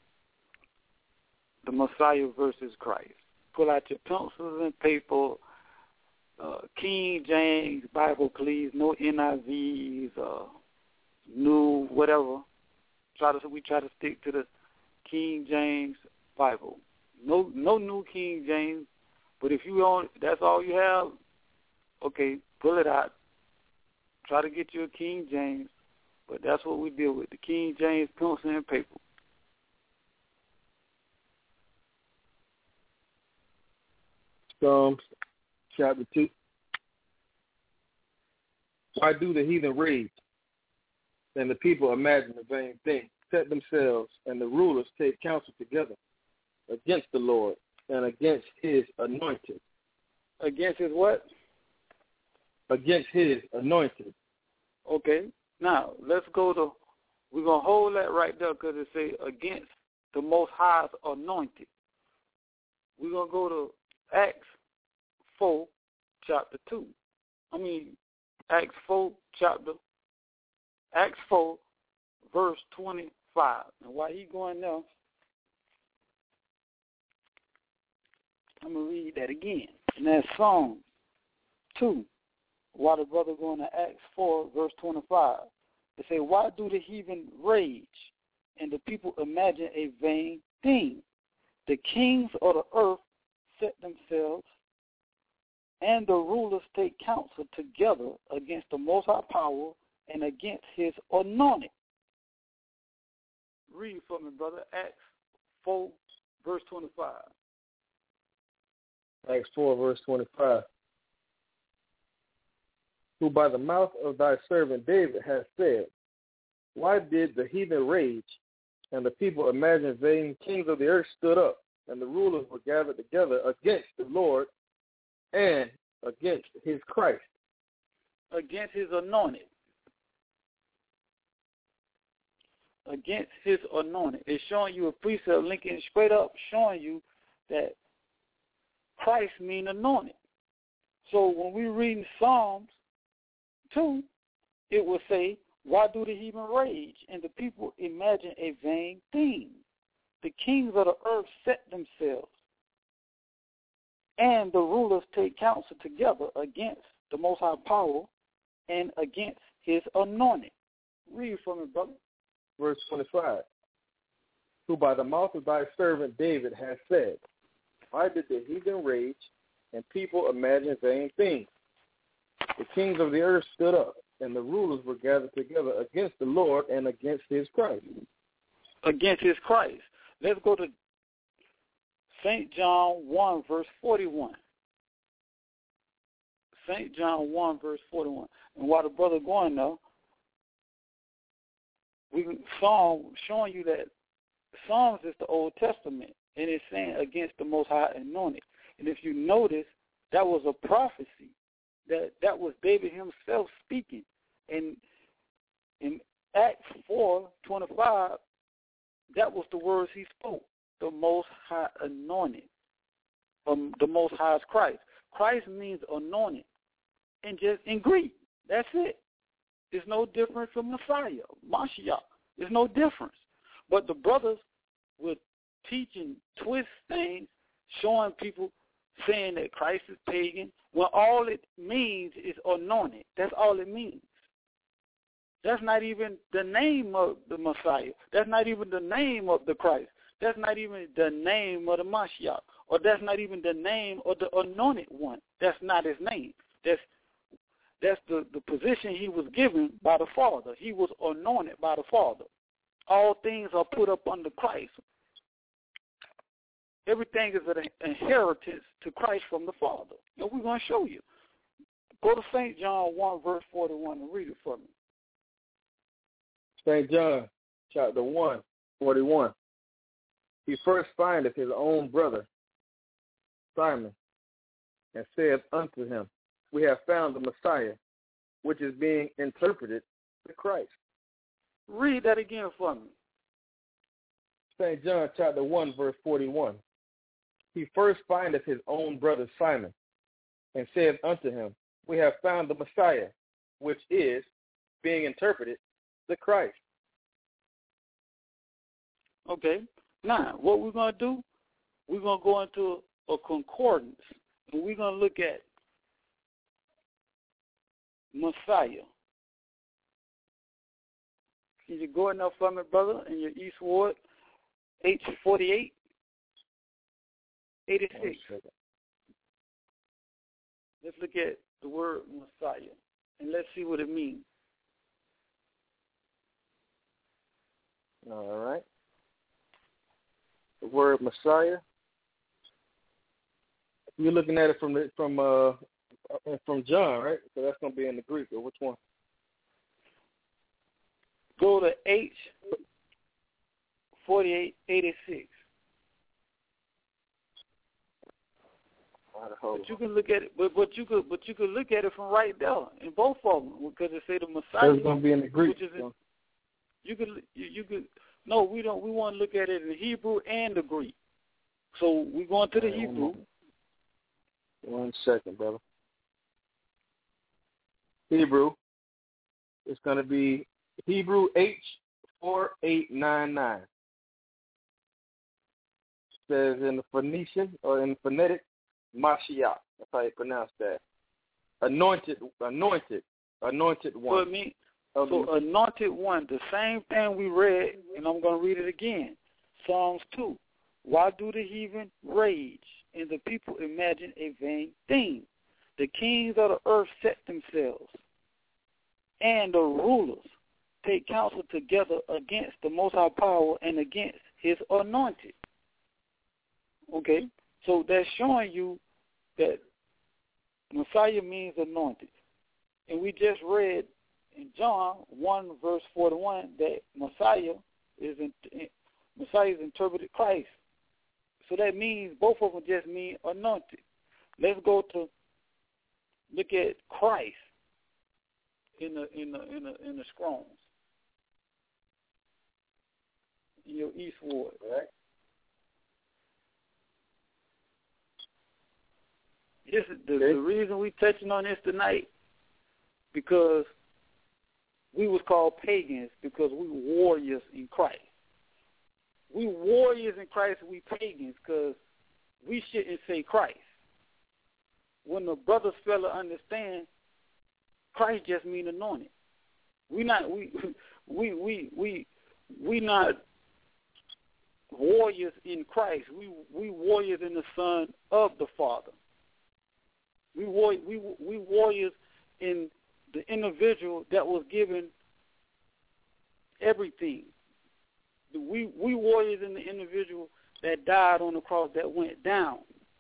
The Messiah versus Christ. Pull out your pencils and paper. Uh, King James Bible, please. No N I Vs. Uh, new whatever. Try to we try to stick to the King James Bible. No no new King James, but if you own that's all you have, okay, pull it out. Try to get you a King James, but that's what we deal with, the King James pencil and paper. Psalms chapter two. Why do the heathen rage, and the people imagine a vain thing? Set themselves, and the rulers take counsel together against the Lord and against His anointed. Against His what? Against His anointed. Okay. Now, let's go to, we're going to hold that right there because it says against the Most High's anointed. We're going to go to Acts four, chapter two. I mean, Acts four, chapter, Acts four, verse twenty-four. five. And while he going there, I'm going to read that again. And that's Psalm two. While the brother going to Acts four, verse twenty-five. It say, why do the heathen rage and the people imagine a vain thing? The kings of the earth set themselves, and the rulers take counsel together against the Most High Power and against his anointed. Read for me, brother. Acts four, verse twenty-five. Acts four, verse twenty-five. Who by the mouth of thy servant David has said, why did the heathen rage, and the people imagine vain? Kings of the earth stood up, and the rulers were gathered together against the Lord and against his Christ. Against his anointed. Against his anointed. It's showing you a precept linking straight up, showing you that Christ means anointed. So when we read in Psalms two, it will say, why do the heathen rage and the people imagine a vain thing? The kings of the earth set themselves, and the rulers take counsel together against the Most High Power and against his anointed. Read for me, brother. Verse twenty-five. Who by the mouth of thy servant David has said, why did the heathen rage and people imagine vain things? The kings of the earth stood up, and the rulers were gathered together against the Lord and against his Christ. Against his Christ. Let's go to Saint John one, verse forty-one. Saint John one, verse forty-one. And while the brother going now, we Psalm showing you that Psalms is the Old Testament, and it's saying against the Most High Anointed. And if you notice, that was a prophecy. That that was David himself speaking. And in Acts four twenty-five, that was the words he spoke. The Most High Anointed. Um, the Most High is Christ. Christ means anointed. And just in Greek. That's it. It's no different from Messiah, Mashiach. There's no difference. But the brothers were teaching twist things, showing people, saying that Christ is pagan, when all it means is anointed. That's all it means. That's not even the name of the Messiah. That's not even the name of the Christ. That's not even the name of the Mashiach. Or that's not even the name of the anointed one. That's not his name. That's that's the, the position he was given by the Father. He was anointed by the Father. All things are put up under Christ. Everything is an inheritance to Christ from the Father. And we're going to show you. Go to Saint John one, verse forty-one, and read it for me. Saint John, chapter one, forty-one. He first findeth his own brother, Simon, and saith unto him, we have found the Messiah, which is being interpreted the Christ. Read that again for me. Saint John, chapter one, verse forty-one. He first findeth his own brother Simon, and saith unto him, we have found the Messiah, which is, being interpreted, the Christ. Okay. Now, what we're going to do, we're going to go into a concordance, and we're going to look at Messiah. Can you go enough for me, brother, in your Eastwood, H forty-eight, eighty-six. Let's look at the word Messiah, and let's see what it means. All right. The word Messiah. You're looking at it from the, from uh from John, right? So that's going to be in the Greek. Or which one? Go to H forty-eight eighty-six. But you can look at it, but, but you could, but you could look at it from right there in both of them because it say the Messiah. It's going to be in the Greek. Which is in, you could, you, you could. No, we don't. We want to look at it in the Hebrew and the Greek. So we're going to the right, Hebrew. One second, brother. Hebrew. It's going to be Hebrew H four eight nine nine. Says in the Phoenician or in the phonetic, Mashiach. That's how you pronounce that. Anointed, anointed, anointed one. So, it mean, so anointed one, the same thing we read, and I'm going to read it again. Psalms two. Why do the heathen rage and the people imagine a vain thing? The kings of the earth set themselves, and the rulers take counsel together against the Most High Power and against his anointed. Okay? So that's showing you that Messiah means anointed. And we just read in John one, verse forty-one, that Messiah is in, Messiah is interpreted Christ. So that means both of them just mean anointed. Let's go to look at Christ in the in the in the in the Strong's. In your Eastwood, right? This is the, the reason we touching on this tonight, because we was called pagans because we warriors in Christ. We warriors in Christ, we pagans because we shouldn't say Christ. When the brothers fail to understand, Christ just mean anointed. We not we we we we we not warriors in Christ. We we warriors in the Son of the Father. We war, we we warriors in the individual that was given everything. We we warriors in the individual that died on the cross, that went down,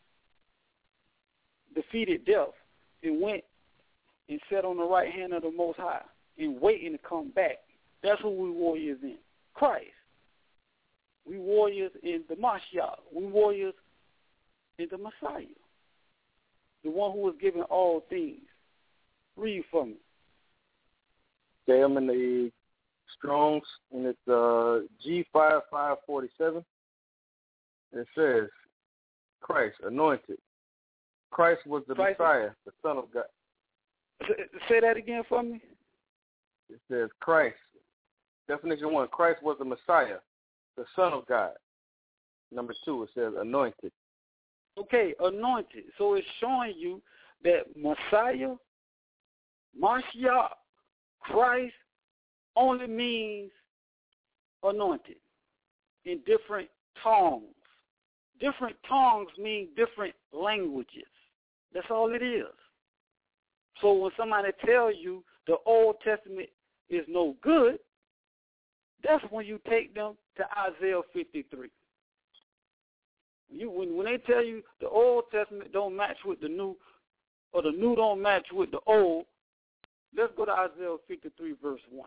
defeated death, and went and sat on the right hand of the Most High and waiting to come back. That's who we warriors in. Christ. We warriors in the Mashiach. We warriors in the Messiah, the one who was given all things. Read for me. Okay, I'm in the Strong's, and it's uh, G five five forty-seven. It says, Christ, anointed. Christ was the Christ. Messiah, the Son of God. Say that again for me. It says, Christ. Definition one, Christ was the Messiah, the Son of God. Number two, it says anointed. Okay, anointed. So it's showing you that Messiah, Mashiach, Christ only means anointed in different tongues. Different tongues mean different languages. That's all it is. So when somebody tells you the Old Testament is no good, that's when you take them to Isaiah fifty-three. You, when, when they tell you the Old Testament don't match with the New, or the New don't match with the Old, let's go to Isaiah fifty-three, verse one.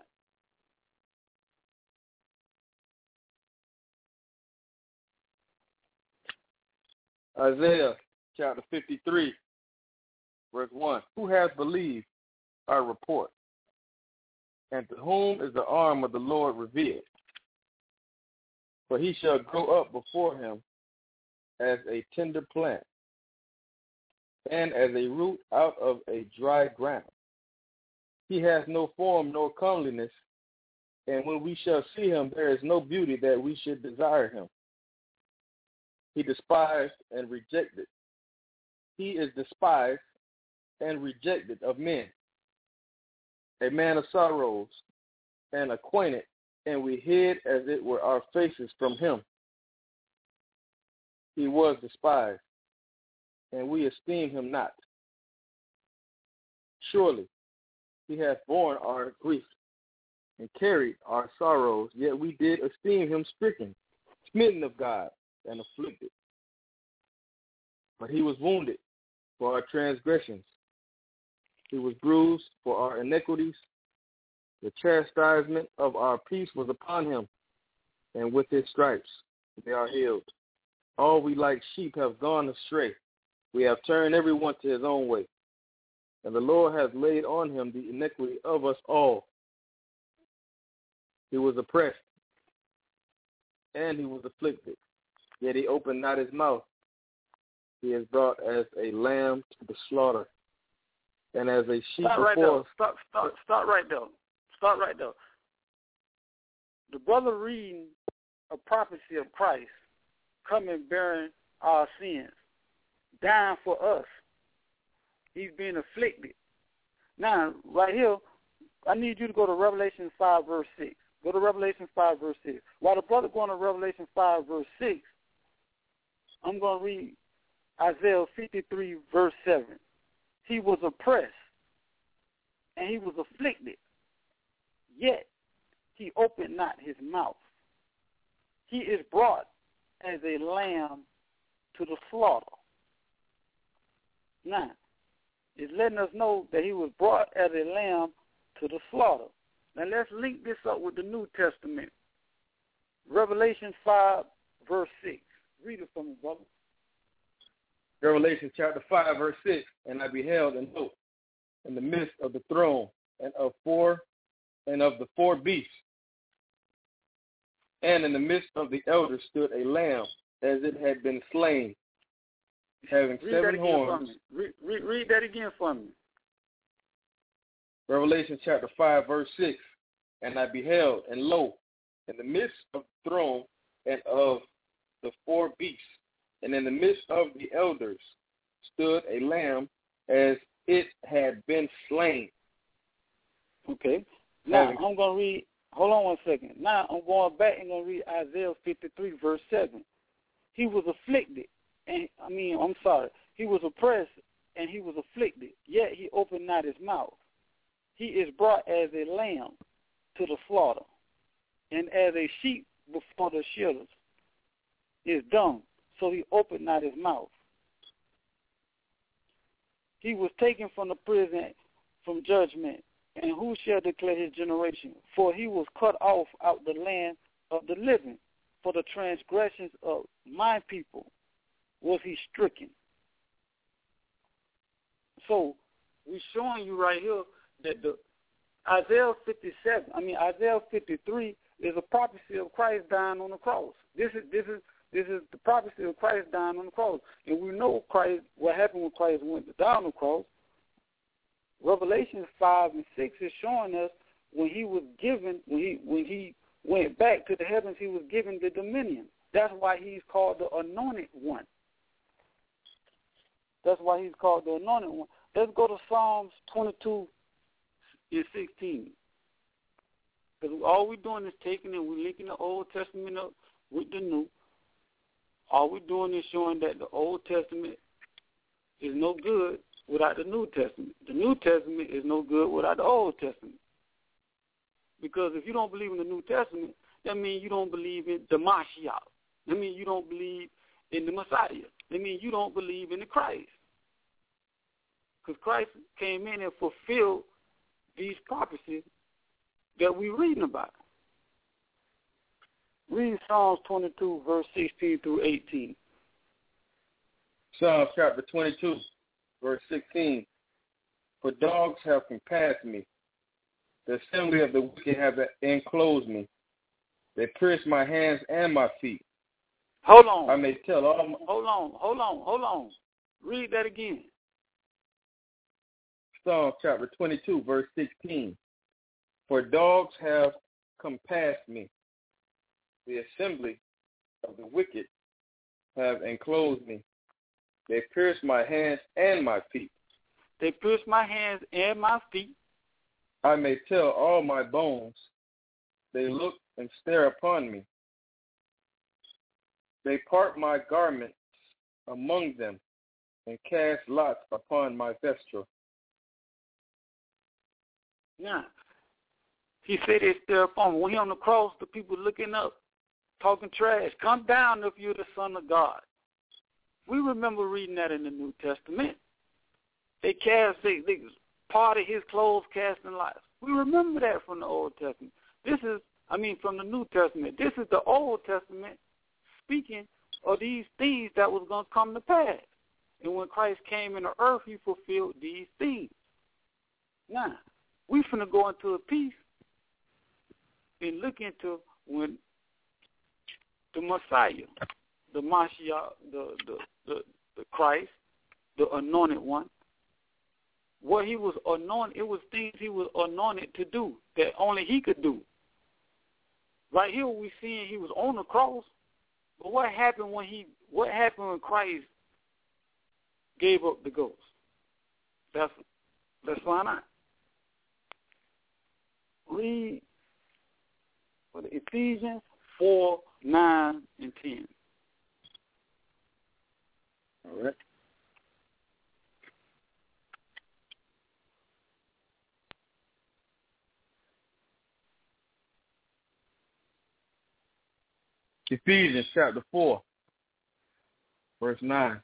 Isaiah chapter fifty-three, verse one. Who has believed our report? And to whom is the arm of the Lord revealed? For he shall grow up before him as a tender plant, and as a root out of a dry ground. He has no form nor comeliness, and when we shall see him, there is no beauty that we should desire him. He despised and rejected. He is despised and rejected of men, a man of sorrows and acquainted, and we hid as it were our faces from him. He was despised, and we esteemed him not. Surely he hath borne our grief and carried our sorrows, yet we did esteem him stricken, smitten of God, and afflicted. But he was wounded for our transgressions. He was bruised for our iniquities. The chastisement of our peace was upon him, and with his stripes we are healed. All we like sheep have gone astray. We have turned every one to his own way. And the Lord has laid on him the iniquity of us all. He was oppressed, and he was afflicted, yet he opened not his mouth. He is brought as a lamb to the slaughter, and as a sheep stop before. Right there. Stop, stop, stop right there. Stop right there. the brother reading a prophecy of Christ coming bearing our sins, dying for us. He's being afflicted. Now, right here, I need you to go to Revelation five, verse six. Go to Revelation five, verse six. While the brother going to Revelation five, verse six, I'm going to read Isaiah fifty-three, verse seven. He was oppressed, and he was afflicted, yet he opened not his mouth. He is brought as a lamb to the slaughter. Now, it's letting us know that he was brought as a lamb to the slaughter. Now, let's link this up with the New Testament. Revelation five, verse six. Read it for me, brother. Revelation chapter five, verse six. And I beheld, and lo, in the midst of the throne and of four and of the four beasts, and in the midst of the elders stood a lamb, as it had been slain, having read seven horns. Read, read, read that again for me. Revelation chapter five, verse six. And I beheld, and lo, in the midst of the throne and of the four beasts, and in the midst of the elders stood a lamb, as it had been slain. Okay. Now, having, I'm going to read, hold on one second. Now, I'm going back and going to read Isaiah fifty-three, verse seven. He was afflicted, and, I mean, I'm sorry, he was oppressed, and he was afflicted, yet he opened not his mouth. He is brought as a lamb to the slaughter, and as a sheep before the shearers is dumb, so he opened not his mouth. He was taken from the prison from judgment, and who shall declare his generation? For he was cut off out the land of the living. For the transgressions of my people was he stricken. So we're showing you right here that the Isaiah fifty-seven, I mean Isaiah fifty-three is a prophecy of Christ dying on the cross. This is this is this is the prophecy of Christ dying on the cross, and we know Christ. What happened when Christ went down on the cross? Revelation five and six is showing us when he was given, when he when he went back to the heavens, he was given the dominion. That's why he's called the Anointed One. That's why he's called the Anointed One. Let's go to Psalms twenty-two and sixteen. Because all we're doing is taking and we're linking the Old Testament up with the New. All we're doing is showing that the Old Testament is no good without the New Testament. The New Testament is no good without the Old Testament. Because if you don't believe in the New Testament, that means you don't believe in the Mashiach. That means you don't believe in the Messiah. That means you don't believe in the Christ. Because Christ came in and fulfilled these prophecies that we're reading about. Read Psalms twenty-two, verse sixteen through eighteen. Psalms chapter twenty-two, verse sixteen. For dogs have compassed me. The assembly of the wicked have enclosed me. They pierced my hands and my feet. Hold on. I may tell all my... Hold on, hold on, hold on. Read that again. Psalms chapter twenty-two, verse sixteen. For dogs have compassed me. The assembly of the wicked have enclosed me. They pierced my hands and my feet. They pierced my hands and my feet. I may tell all my bones. They look and stare upon me. They part my garments among them and cast lots upon my vesture. Now, he said they stare upon me. When he on the cross, the people looking up, talking trash. Come down if you're the Son of God. We remember reading that in the New Testament. They cast, they, they parted his clothes, casting lots. We remember that from the Old Testament. This is, I mean, from the New Testament. This is the Old Testament speaking of these things that was going to come to pass. And when Christ came into earth, he fulfilled these things. Now, we finna go into a piece and look into when the Messiah, the Mashiach, the, the, the, the Christ, the Anointed One, what he was anointed, it was things he was anointed to do that only he could do. right here we seeing he was on the cross, but what happened when he? What happened when Christ gave up the ghost? That's let's find out. Read for the Ephesians four, nine, and ten. All right. Ephesians chapter four, verse nine.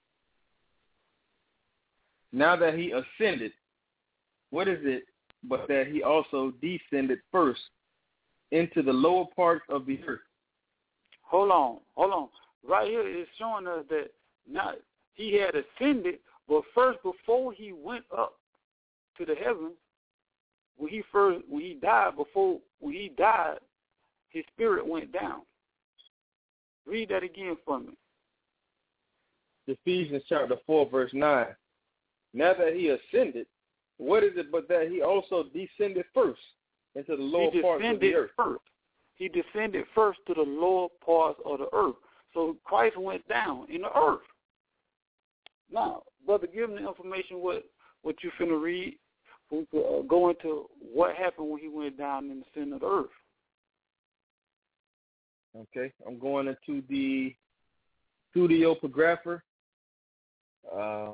Now that he ascended, what is it but that he also descended first into the lower parts of the earth? Hold on, hold on. Right here it's showing us that now he had ascended, but first before he went up to the heavens, when he first when he died, before when he died, his spirit went down. Read that again for me. Ephesians chapter four, verse nine. Now that he ascended, what is it but that he also descended first into the lower parts of the earth? First. He descended first to the lower parts of the earth. So Christ went down in the earth. Now, brother, give him the information what, what you finna read. We could uh, go into what happened when he went down in the center of the earth. Okay, I'm going into the Pseudepigrapha, um,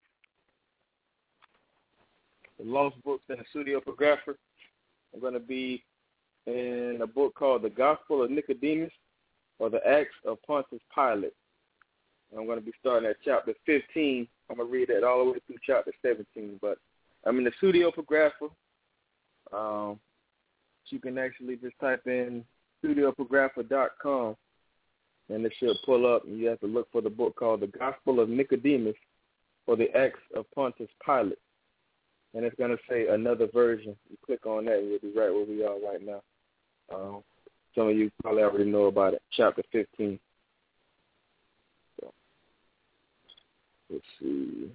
the Lost Books and the Pseudepigrapha. I'm going to be in a book called The Gospel of Nicodemus, or the Acts of Pontius Pilate. And I'm going to be starting at chapter fifteen. I'm going to read that all the way through chapter seventeen. But I'm in the Pseudepigrapha. Um, you can actually just type in Pseudepigrapha dot com, and it should pull up, and you have to look for the book called The Gospel of Nicodemus, or the Acts of Pontius Pilate. And it's going to say another version. You click on that, and you'll be right where we are right now. Um, some of you probably already know about it. Chapter fifteen. So, let's see.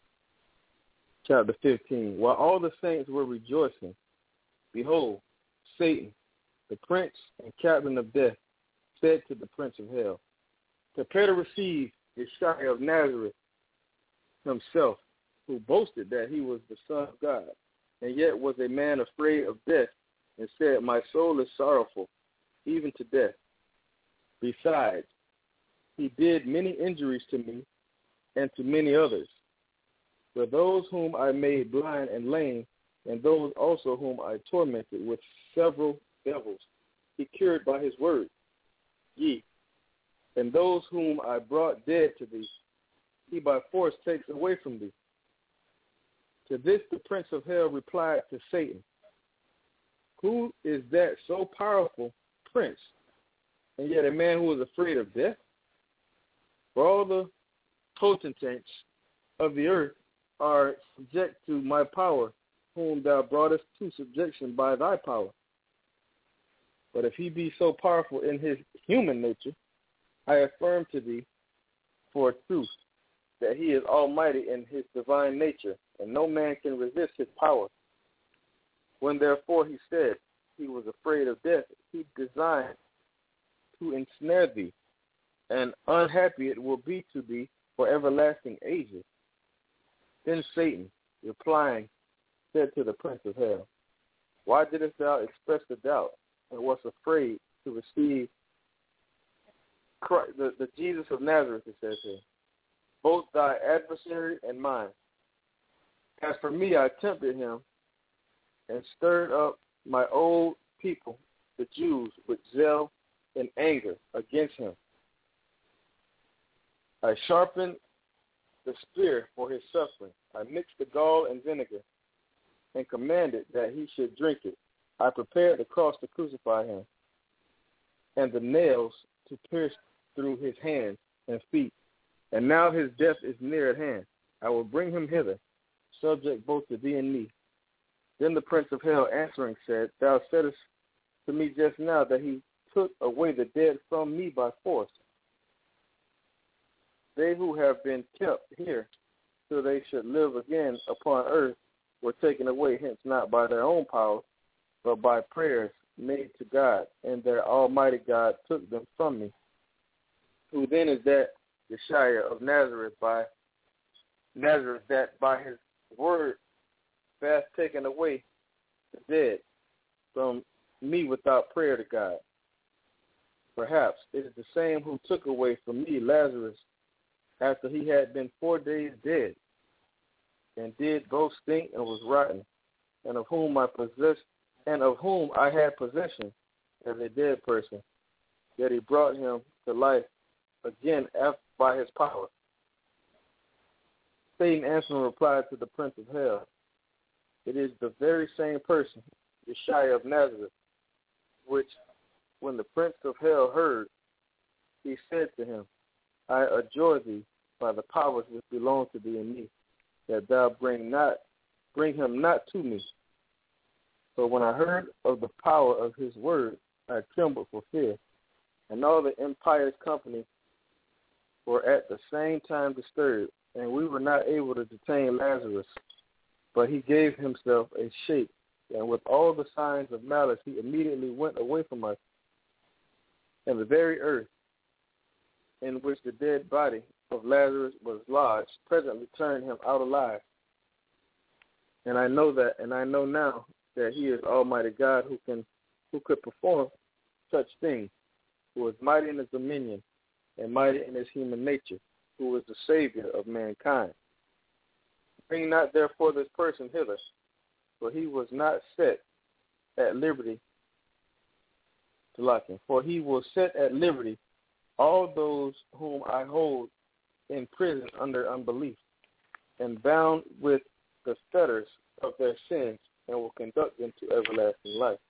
Chapter fifteen. While all the saints were rejoicing, behold, Satan, the prince and captain of death, said to the prince of hell, prepare to receive Yeshua of Nazareth himself, who boasted that he was the Son of God, and yet was a man afraid of death, and said, my soul is sorrowful, even to death. Besides, he did many injuries to me and to many others. For those whom I made blind and lame, and those also whom I tormented with several devils, he cured by his word. Ye, and those whom I brought dead to thee, he by force takes away from thee. To this the prince of hell replied to Satan, who is that so powerful prince, and yet a man who is afraid of death? For all the potentates of the earth are subject to my power, whom thou broughtest to subjection by thy power. But if he be so powerful in his human nature, I affirm to thee for truth that he is almighty in his divine nature, and no man can resist his power. When therefore he said he was afraid of death, he designed to ensnare thee, and unhappy it will be to thee for everlasting ages. Then Satan, replying, said to the prince of hell, why didst thou express the doubt, and was afraid to receive Christ, the, the Jesus of Nazareth, it says here, both thy adversary and mine? As for me, I tempted him and stirred up my old people, the Jews, with zeal and anger against him. I sharpened the spear for his suffering. I mixed the gall and vinegar and commanded that he should drink it. I prepared the cross to crucify him, and the nails to pierce through his hands and feet. And now his death is near at hand. I will bring him hither, subject both to thee and me. Then the prince of hell answering said, thou saidst to me just now that he took away the dead from me by force. They who have been kept here till they should live again upon earth were taken away, hence not by their own power, but by prayers made to God, and that Almighty God took them from me. Who then is that Yeshua of Nazareth by Nazareth that by his word fast taken away the dead from me without prayer to God? Perhaps it is the same who took away from me Lazarus after he had been four days dead, and did both stink and was rotten, and of whom I possessed, and of whom I had possession as a dead person, that he brought him to life again by his power. Satan answering replied to the prince of hell, it is the very same person, Yeshua of Nazareth, which when the prince of hell heard, he said to him, I adjure thee by the powers which belong to thee and me, that thou bring not bring him not to me. So when I heard of the power of his word, I trembled for fear, and all the impious company were at the same time disturbed, and we were not able to detain Lazarus, but he gave himself a shake, and with all the signs of malice he immediately went away from us, and the very earth in which the dead body of Lazarus was lodged presently turned him out alive. And I know that, and I know now that he is Almighty God who can, who could perform such things, who is mighty in his dominion and mighty in his human nature, who is the Savior of mankind. Bring not therefore this person hither, for he was not set at liberty to lock him, for he will set at liberty all those whom I hold in prison under unbelief, and bound with the fetters of their sins, and will conduct them to everlasting life.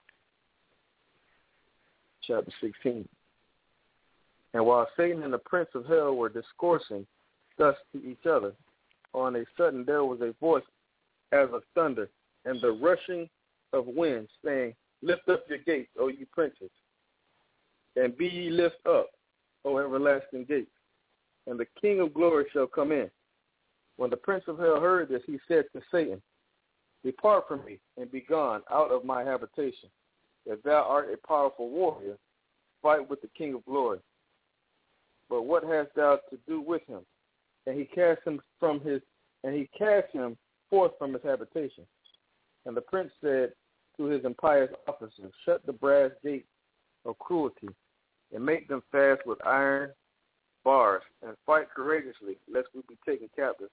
Chapter sixteen. And while Satan and the prince of hell were discoursing thus to each other, on a sudden there was a voice as of thunder, and the rushing of winds, saying, Lift up your gates, O ye princes, and be ye lift up, O everlasting gates, and the King of glory shall come in. When the prince of hell heard this, he said to Satan, Depart from me, and be gone out of my habitation. If thou art a powerful warrior, fight with the King of glory. But what hast thou to do with him? And he cast him from his, and he cast him forth from his habitation. And the prince said to his impious officers, Shut the brass gate of cruelty, and make them fast with iron bars, and fight courageously, lest we be taken captive.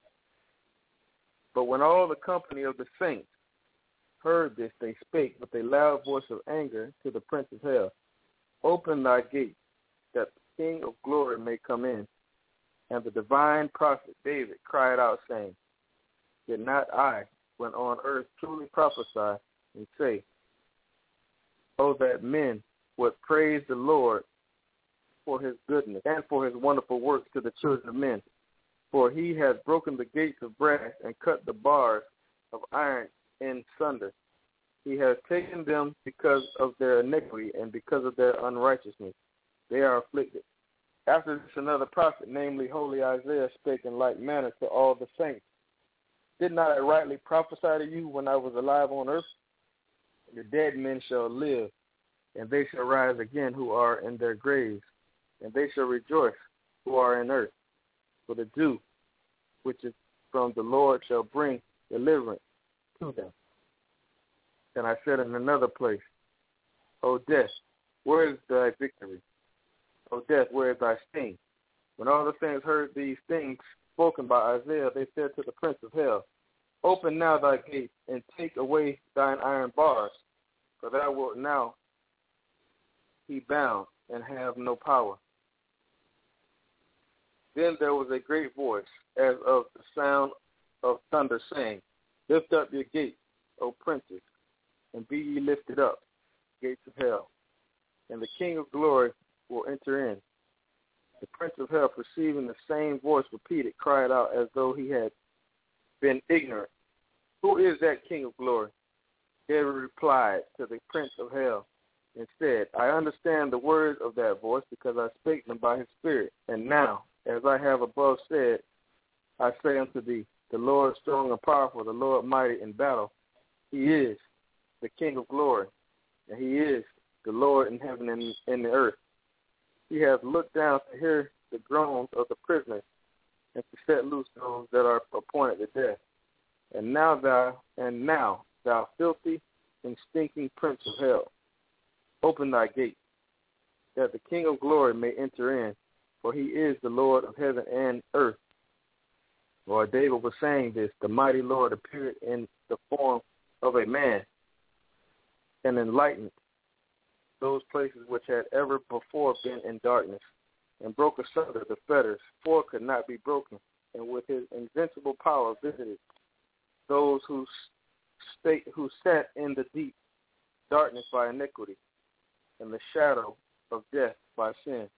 But when all the company of the saints heard this, they spake with a loud voice of anger to the prince of hell, Open thy gate, that the King of glory may come in. And the divine prophet David cried out, saying, Did not I, when on earth, truly prophesy and say, Oh, that men would praise the Lord for his goodness and for his wonderful works to the children of men. For he has broken the gates of brass and cut the bars of iron in sunder. He has taken them because of their iniquity and because of their unrighteousness. They are afflicted. After this, another prophet, namely holy Isaiah, spake in like manner to all the saints. Did not I rightly prophesy to you when I was alive on earth? The dead men shall live, and they shall rise again who are in their graves, and they shall rejoice who are in earth. For the dew, which is from the Lord, shall bring deliverance to them. And I said in another place, O death, where is thy victory? O death, where is thy sting? When all the saints heard these things spoken by Isaiah, they said to the prince of hell, Open now thy gates, and take away thine iron bars, for thou wilt now be bound, and have no power. Then there was a great voice, as of the sound of thunder, saying, Lift up your gates, O princes, and be ye lifted up, gates of hell, and the King of glory will enter in. The prince of hell, perceiving the same voice repeated, cried out as though he had been ignorant, Who is that King of glory? David replied to the prince of hell and said, I understand the words of that voice, because I spake them by his spirit. And now, as I have above said, I say unto thee, the Lord strong and powerful, the Lord mighty in battle. He is the King of glory. and he is the Lord in heaven and in the earth. He has looked down to hear the groans of the prisoners and to set loose those that are appointed to death. And now thou, and now thou filthy and stinking prince of hell, open thy gate, that the King of glory may enter in, for he is the Lord of heaven and earth. While David was saying this, the mighty Lord appeared in the form of a man and enlightened those places which had ever before been in darkness, and broke asunder the fetters, for could not be broken, and with his invincible power visited those who state who sat in the deep darkness by iniquity, and the shadow of death by sin.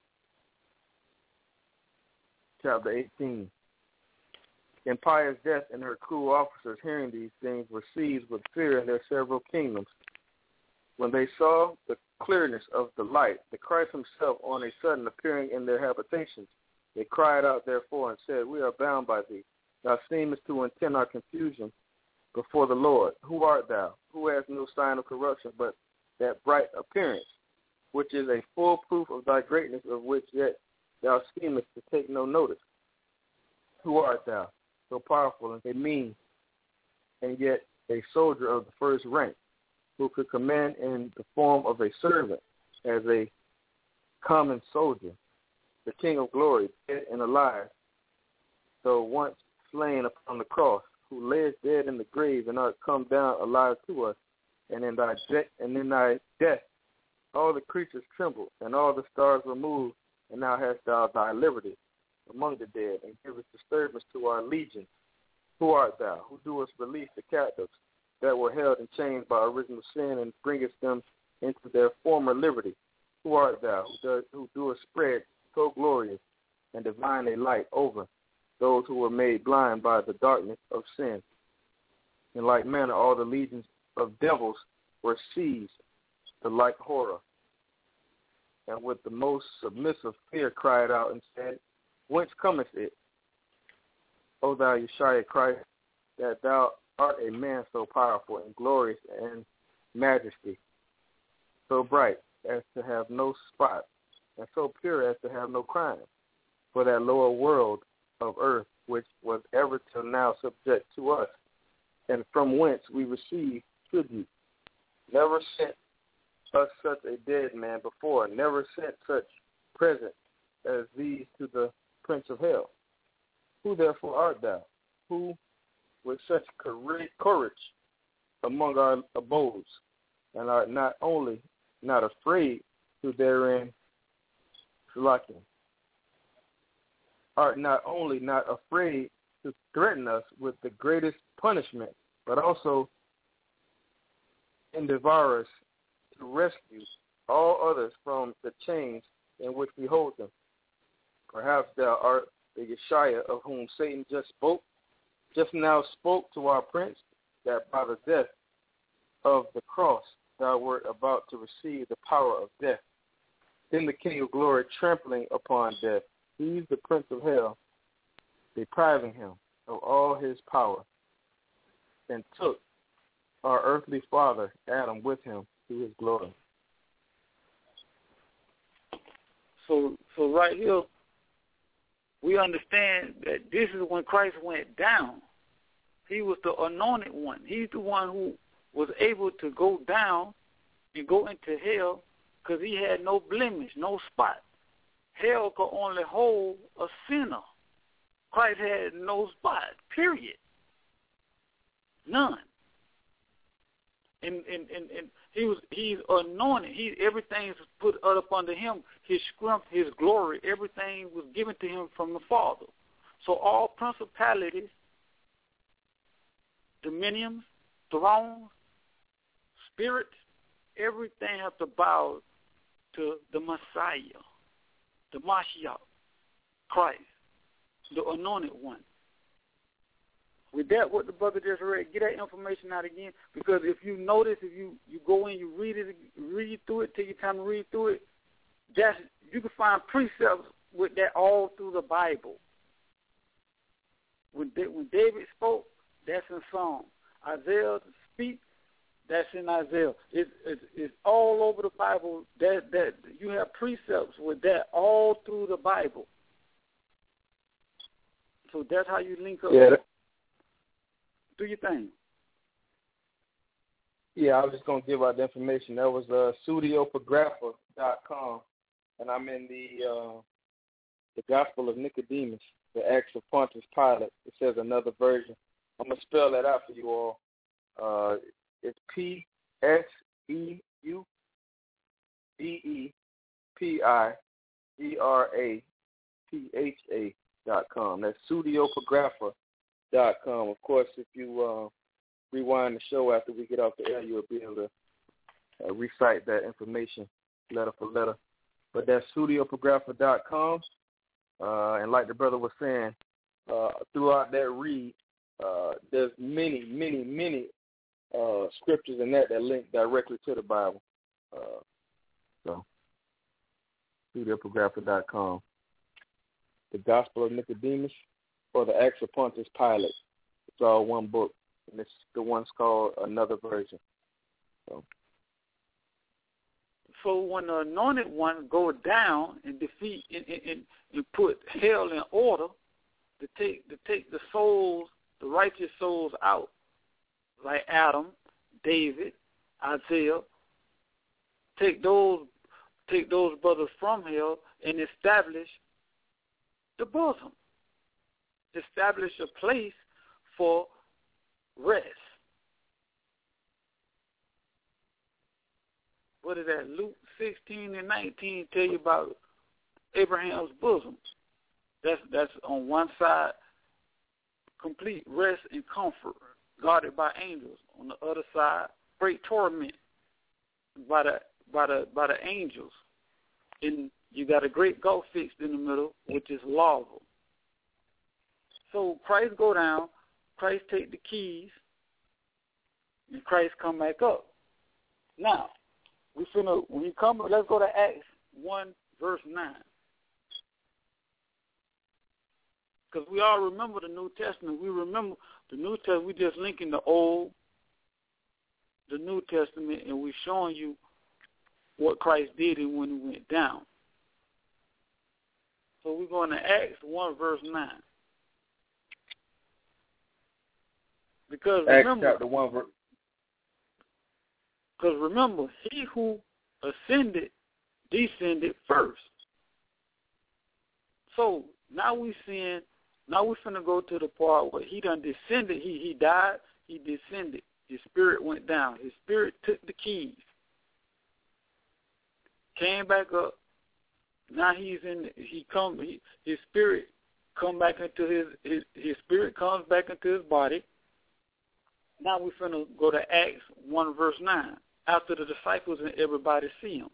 Chapter eighteen. Impious Death and her cruel officers, hearing these things, were seized with fear in their several kingdoms. When they saw the clearness of the light, the Christ himself on a sudden appearing in their habitations, they cried out therefore and said, We are bound by thee. Thou seemest to intend our confusion before the Lord. Who art thou, who has no sign of corruption but that bright appearance, which is a full proof of thy greatness, of which yet thou seemest to take no notice? Who art thou, so powerful and a mean, and yet a soldier of the first rank, who could command in the form of a servant as a common soldier, the King of glory, dead and alive, though once slain upon the cross, who layest dead in the grave and art come down alive to us, and in thy de- and in thy death all the creatures trembled, and all the stars were moved, and now hast thou thy liberty among the dead, and givest disturbance to our legions. Who art thou, who doest release the captives that were held in chains by original sin, and bringest them into their former liberty? Who art thou, who, does, who doest spread so glorious and divine a light over those who were made blind by the darkness of sin? In like manner, all the legions of devils were seized to like horror, and with the most submissive fear cried out and said, Whence cometh it, O thou Yeshua Christ, that thou art a man so powerful and glorious in majesty, so bright as to have no spot, and so pure as to have no crime, for that lower world of earth which was ever till now subject to us, and from whence we receive tribute. Never sent us such a dead man before, never sent such presents as these to the prince of hell. Who therefore art thou, who with such courage among our abodes, and art not only not afraid to therein slacking, art not only not afraid to threaten us with the greatest punishment, but also in devour us to rescue all others from the chains in which we hold them. Perhaps thou art the Yeshua of whom Satan just spoke, just now spoke to our prince, that by the death of the cross thou wert about to receive the power of death. Then the King of glory, trampling upon death, seized the prince of hell, depriving him of all his power, and took our earthly father Adam with him to his glory. So, so right here, we understand that this is when Christ went down. He was the anointed one. He's the one who was able to go down and go into hell because he had no blemish, no spot. Hell could only hold a sinner. Christ had no spot, period. None. And, and, and, and he was he's anointed. He everything's put up under him. His strength, his glory, everything was given to him from the Father. So all principalities, dominions, thrones, spirits, everything has to bow to the Messiah, the Mashiach, Christ, the anointed one. With that, what the brother just read, get that information out again, because if you notice, if you, you go in, you read it, read through it, take your time to read through it, that's, you can find precepts with that all through the Bible. When, when David spoke, that's in Psalm. Isaiah speaks, That's in Isaiah. It's, it's, it's all over the Bible. That that you have precepts with that all through the Bible. So that's how you link up. Yeah. That, do your thing. Yeah, I was just gonna give out the information. That was uh, pseudeopagrapha dot com, and I'm in the uh, the Gospel of Nicodemus, the Acts of Pontius Pilate. It says another version. I'm gonna spell that out for you all. Uh, it's P S E U D E P I E R A P H A dot com. That's pseudeopagrapha dot com. Of course, if you uh, rewind the show after we get off the air, you'll be able to uh, recite that information letter for letter. But that's pseudeopagrapha dot com. Uh, and like the brother was saying, uh, throughout that read, uh, there's many, many, many uh, scriptures in that that link directly to the Bible. Uh, so, pseudeopagrapha dot com. The Gospel of Nicodemus or the Acts of Pontius Pilate. It's all one book, and it's the one's called Another Version. So, so when the anointed one go down and defeat and, and, and put hell in order to take to take the souls, the righteous souls out, like Adam, David, Isaiah, take those take those brothers from hell and establish the bosom. Establish a place for rest. What is that? Luke sixteen and nineteen tell you about Abraham's bosom. That's that's on one side, complete rest and comfort, guarded by angels. On the other side, great torment by the by the by the angels. And you got a great gulf fixed in the middle, which is lava. So Christ go down, Christ take the keys, and Christ come back up. Now, we finna when you come, let's go to Acts one verse nine, because we all remember the New Testament. We remember the New Testament. We just linking the Old, the New Testament, and we showing you what Christ did and when he went down. So we're going to Acts one verse nine. Because Acts remember, chapter one verse. Because remember, he who ascended descended first. So now we seeing, now we finna go to the part where he done descended. He he died. He descended. His spirit went down. His spirit took the keys, came back up. Now he's in. He come. He, his spirit come back into his, his his spirit comes back into his body. Now we're finna go to Acts one verse nine. After the disciples and everybody see him.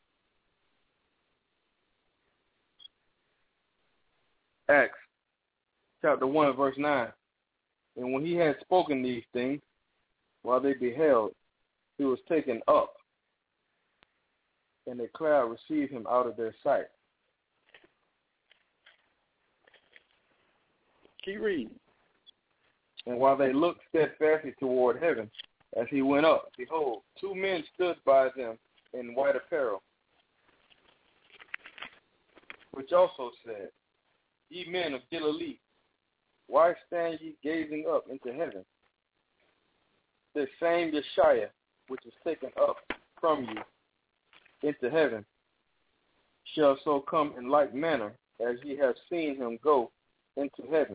Acts chapter one verse nine. And when he had spoken these things, while they beheld, he was taken up, and a cloud received him out of their sight. Keep reading. And while they looked steadfastly toward heaven, as he went up, behold, two men stood by them in white apparel, which also said, Ye men of Galilee, why stand ye gazing up into heaven? This same Yeshua, which is taken up from you into heaven, shall so come in like manner as ye have seen him go into heaven.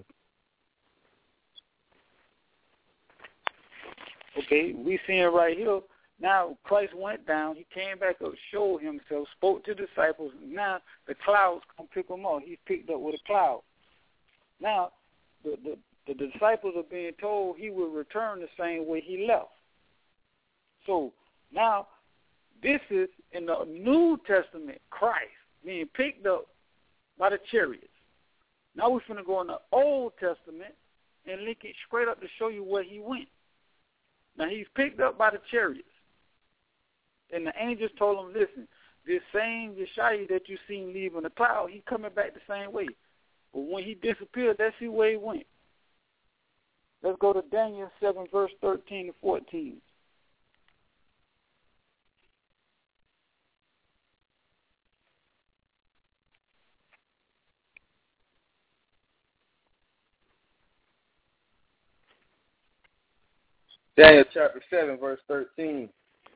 Okay, we seeing right here. Now Christ went down. He came back up, showed himself, spoke to the disciples. Now the clouds come pick him up. He's picked up with a cloud. Now the, the, the disciples are being told he will return the same way he left. So now this is in the New Testament, Christ being picked up by the chariots. Now we're going to go in the Old Testament and link it straight up to show you where he went. Now, he's picked up by the chariots. And the angels told him, listen, this same Yeshua that you seen leaving the cloud, he coming back the same way. But when he disappeared, let's see where he went. Let's go to Daniel seven, verse thirteen to fourteen. Daniel chapter seven, verse thirteen.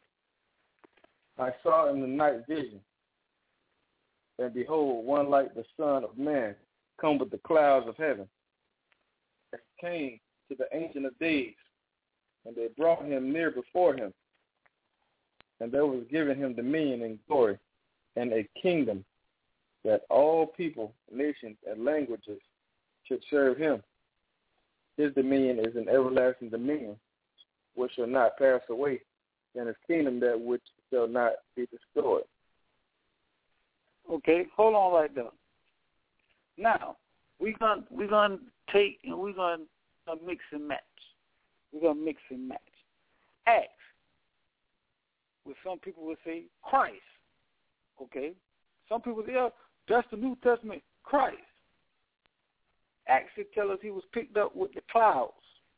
I saw in the night vision, and behold, one like the Son of Man come with the clouds of heaven, and came to the Ancient of Days, and they brought him near before him, and there was given him dominion and glory, and a kingdom, that all people, nations, and languages should serve him. His dominion is an everlasting dominion, which shall not pass away, and his kingdom that which shall not be destroyed. Okay, hold on right there. Now, we're going we're gonna take and we're going to mix and match. We're going to mix and match. Acts, which some people would say Christ. Okay? Some people say, oh, that's the New Testament, Christ. Acts would tell us he was picked up with the clouds.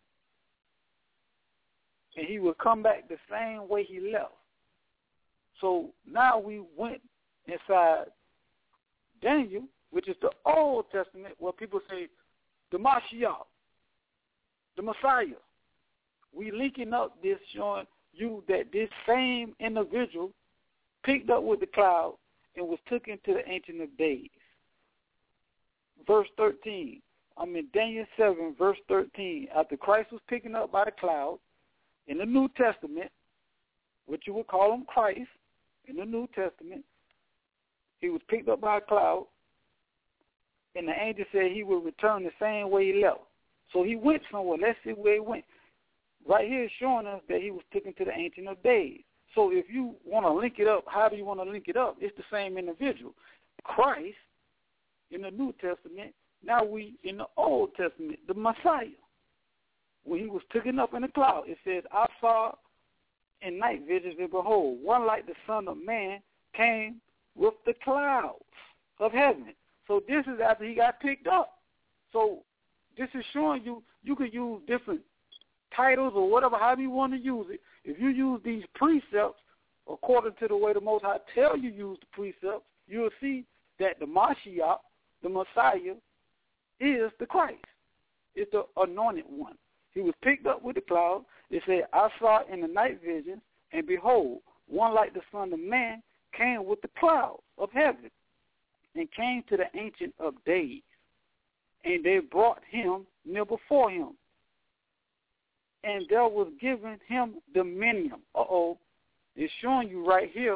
And he would come back the same way he left. So now we went inside Daniel, which is the Old Testament, where people say the Mashiach, the Messiah. We linking up this, showing you that this same individual picked up with the cloud and was taken to the Ancient of Days. Verse thirteen. I'm in Daniel seven, verse thirteen. After Christ was picking up by the cloud in the New Testament, which you would call him Christ in the New Testament, he was picked up by a cloud, and the angel said he would return the same way he left. So he went somewhere. Let's see where he went. Right here is showing us that he was taken to the Ancient of Days. So if you want to link it up, how do you want to link it up? It's the same individual. Christ in the New Testament, now we in the Old Testament, the Messiah. When he was taken up in the cloud, it says, I saw in night visions, and behold, one like the Son of Man came with the clouds of heaven. So this is after he got picked up. So this is showing you, you could use different titles or whatever, however you want to use it. If you use these precepts according to the way the Most High tell you use the precepts, you'll see that the Mashiach, the Messiah, is the Christ. It's the anointed one. He was picked up with the cloud. It said, I saw in the night visions, and behold, one like the Son of Man came with the clouds of heaven and came to the Ancient of Days. And they brought him near before him. And there was given him dominion. Uh-oh. It's showing you right here,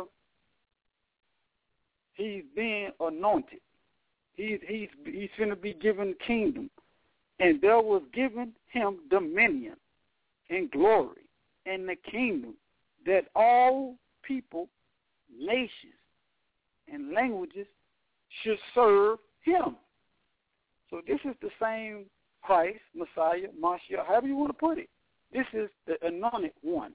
he's being anointed. He's he's he's going to be given kingdom. And there was given him dominion and glory and the kingdom that all people, nations, and languages should serve him. So this is the same Christ, Messiah, Mashiach, however you want to put it. This is the anointed one,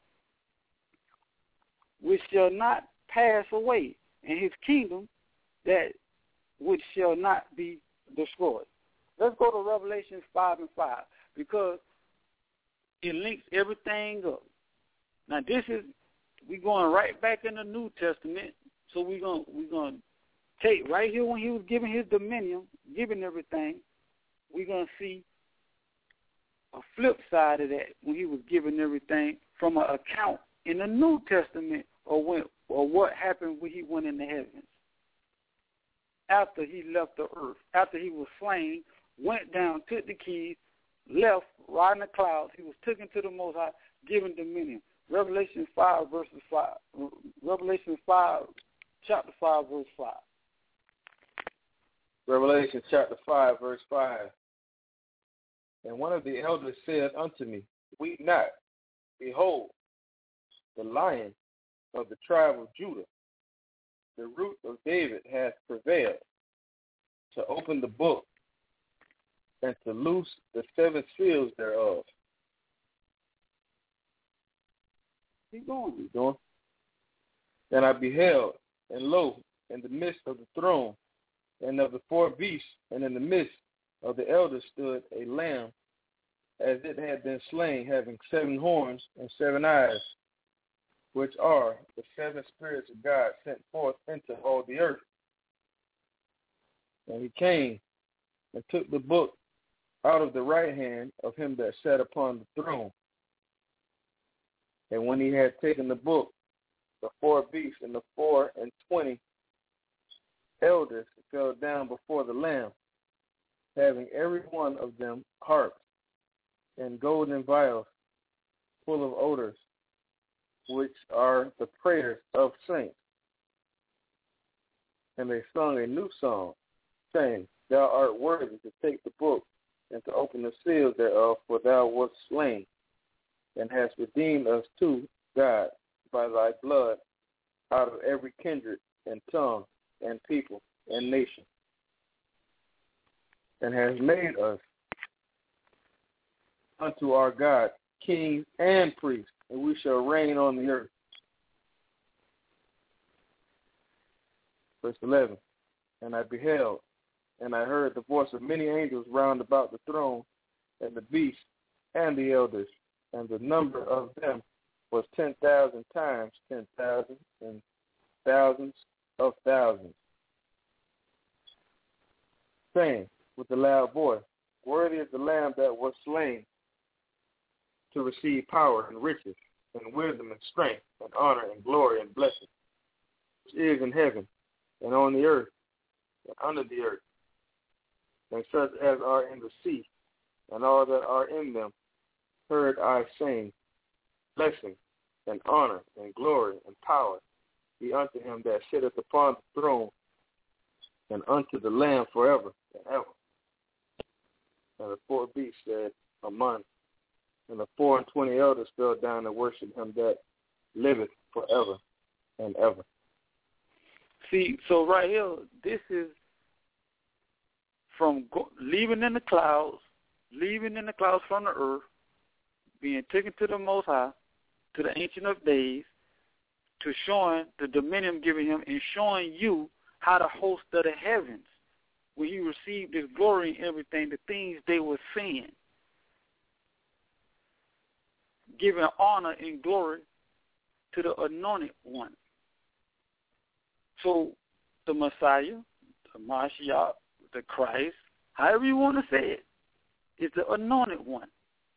which shall not pass away, and his kingdom that which shall not be destroyed. Let's go to Revelation five and five, because it links everything up. Now this is, we're going right back in the New Testament, so we're going we're going to take right here when he was giving his dominion, giving everything, we're going to see a flip side of that when he was giving everything from an account in the New Testament or when or what happened when he went in the heavens. After he left the earth, after he was slain, went down, took the keys, left, riding the clouds. He was taken to the Most High, given dominion. Revelation five, verses five. Revelation five, chapter five, verse five. Revelation chapter five, verse five. And one of the elders said unto me, Weep not. Behold, the Lion of the tribe of Judah, the root of David, hath prevailed to open the book and to loose the seven seals thereof. Keep going. Keep going. And I beheld, and lo, in the midst of the throne, and of the four beasts, and in the midst of the elders stood a lamb, as it had been slain, having seven horns and seven eyes, which are the seven spirits of God sent forth into all the earth. And he came and took the book out of the right hand of him that sat upon the throne. And when he had taken the book, the four beasts and the four and twenty elders fell down before the Lamb, having every one of them harps and golden vials full of odors, which are the prayers of saints. And they sung a new song, saying, Thou art worthy to take the book and to open the seals thereof, for thou wast slain, and hast redeemed us to God by thy blood out of every kindred and tongue and people and nation, and has made us unto our God kings and priests, and we shall reign on the earth. Verse eleven, and I beheld, and I heard the voice of many angels round about the throne, and the beast, and the elders, and the number of them was ten thousand times ten thousand, and thousands of thousands, saying with a loud voice, Worthy is the Lamb that was slain to receive power and riches, and wisdom and strength, and honor and glory and blessing, which is in heaven, and on the earth, and under the earth, and such as are in the sea, and all that are in them, heard I saying, Blessing, and honor, and glory, and power be unto him that sitteth upon the throne, and unto the Lamb forever and ever. And the four beasts said, Amen. And the four and twenty elders fell down and worshipped him that liveth forever and ever. See, so right here, this is from go- leaving in the clouds, leaving in the clouds from the earth, being taken to the Most High, to the Ancient of Days, to showing the dominion given him and showing you how the host of the heavens, when he received his glory and everything, the things they were seeing, giving honor and glory to the anointed one. So the Messiah, the Mashiach, the Christ, however you want to say it, is the anointed one.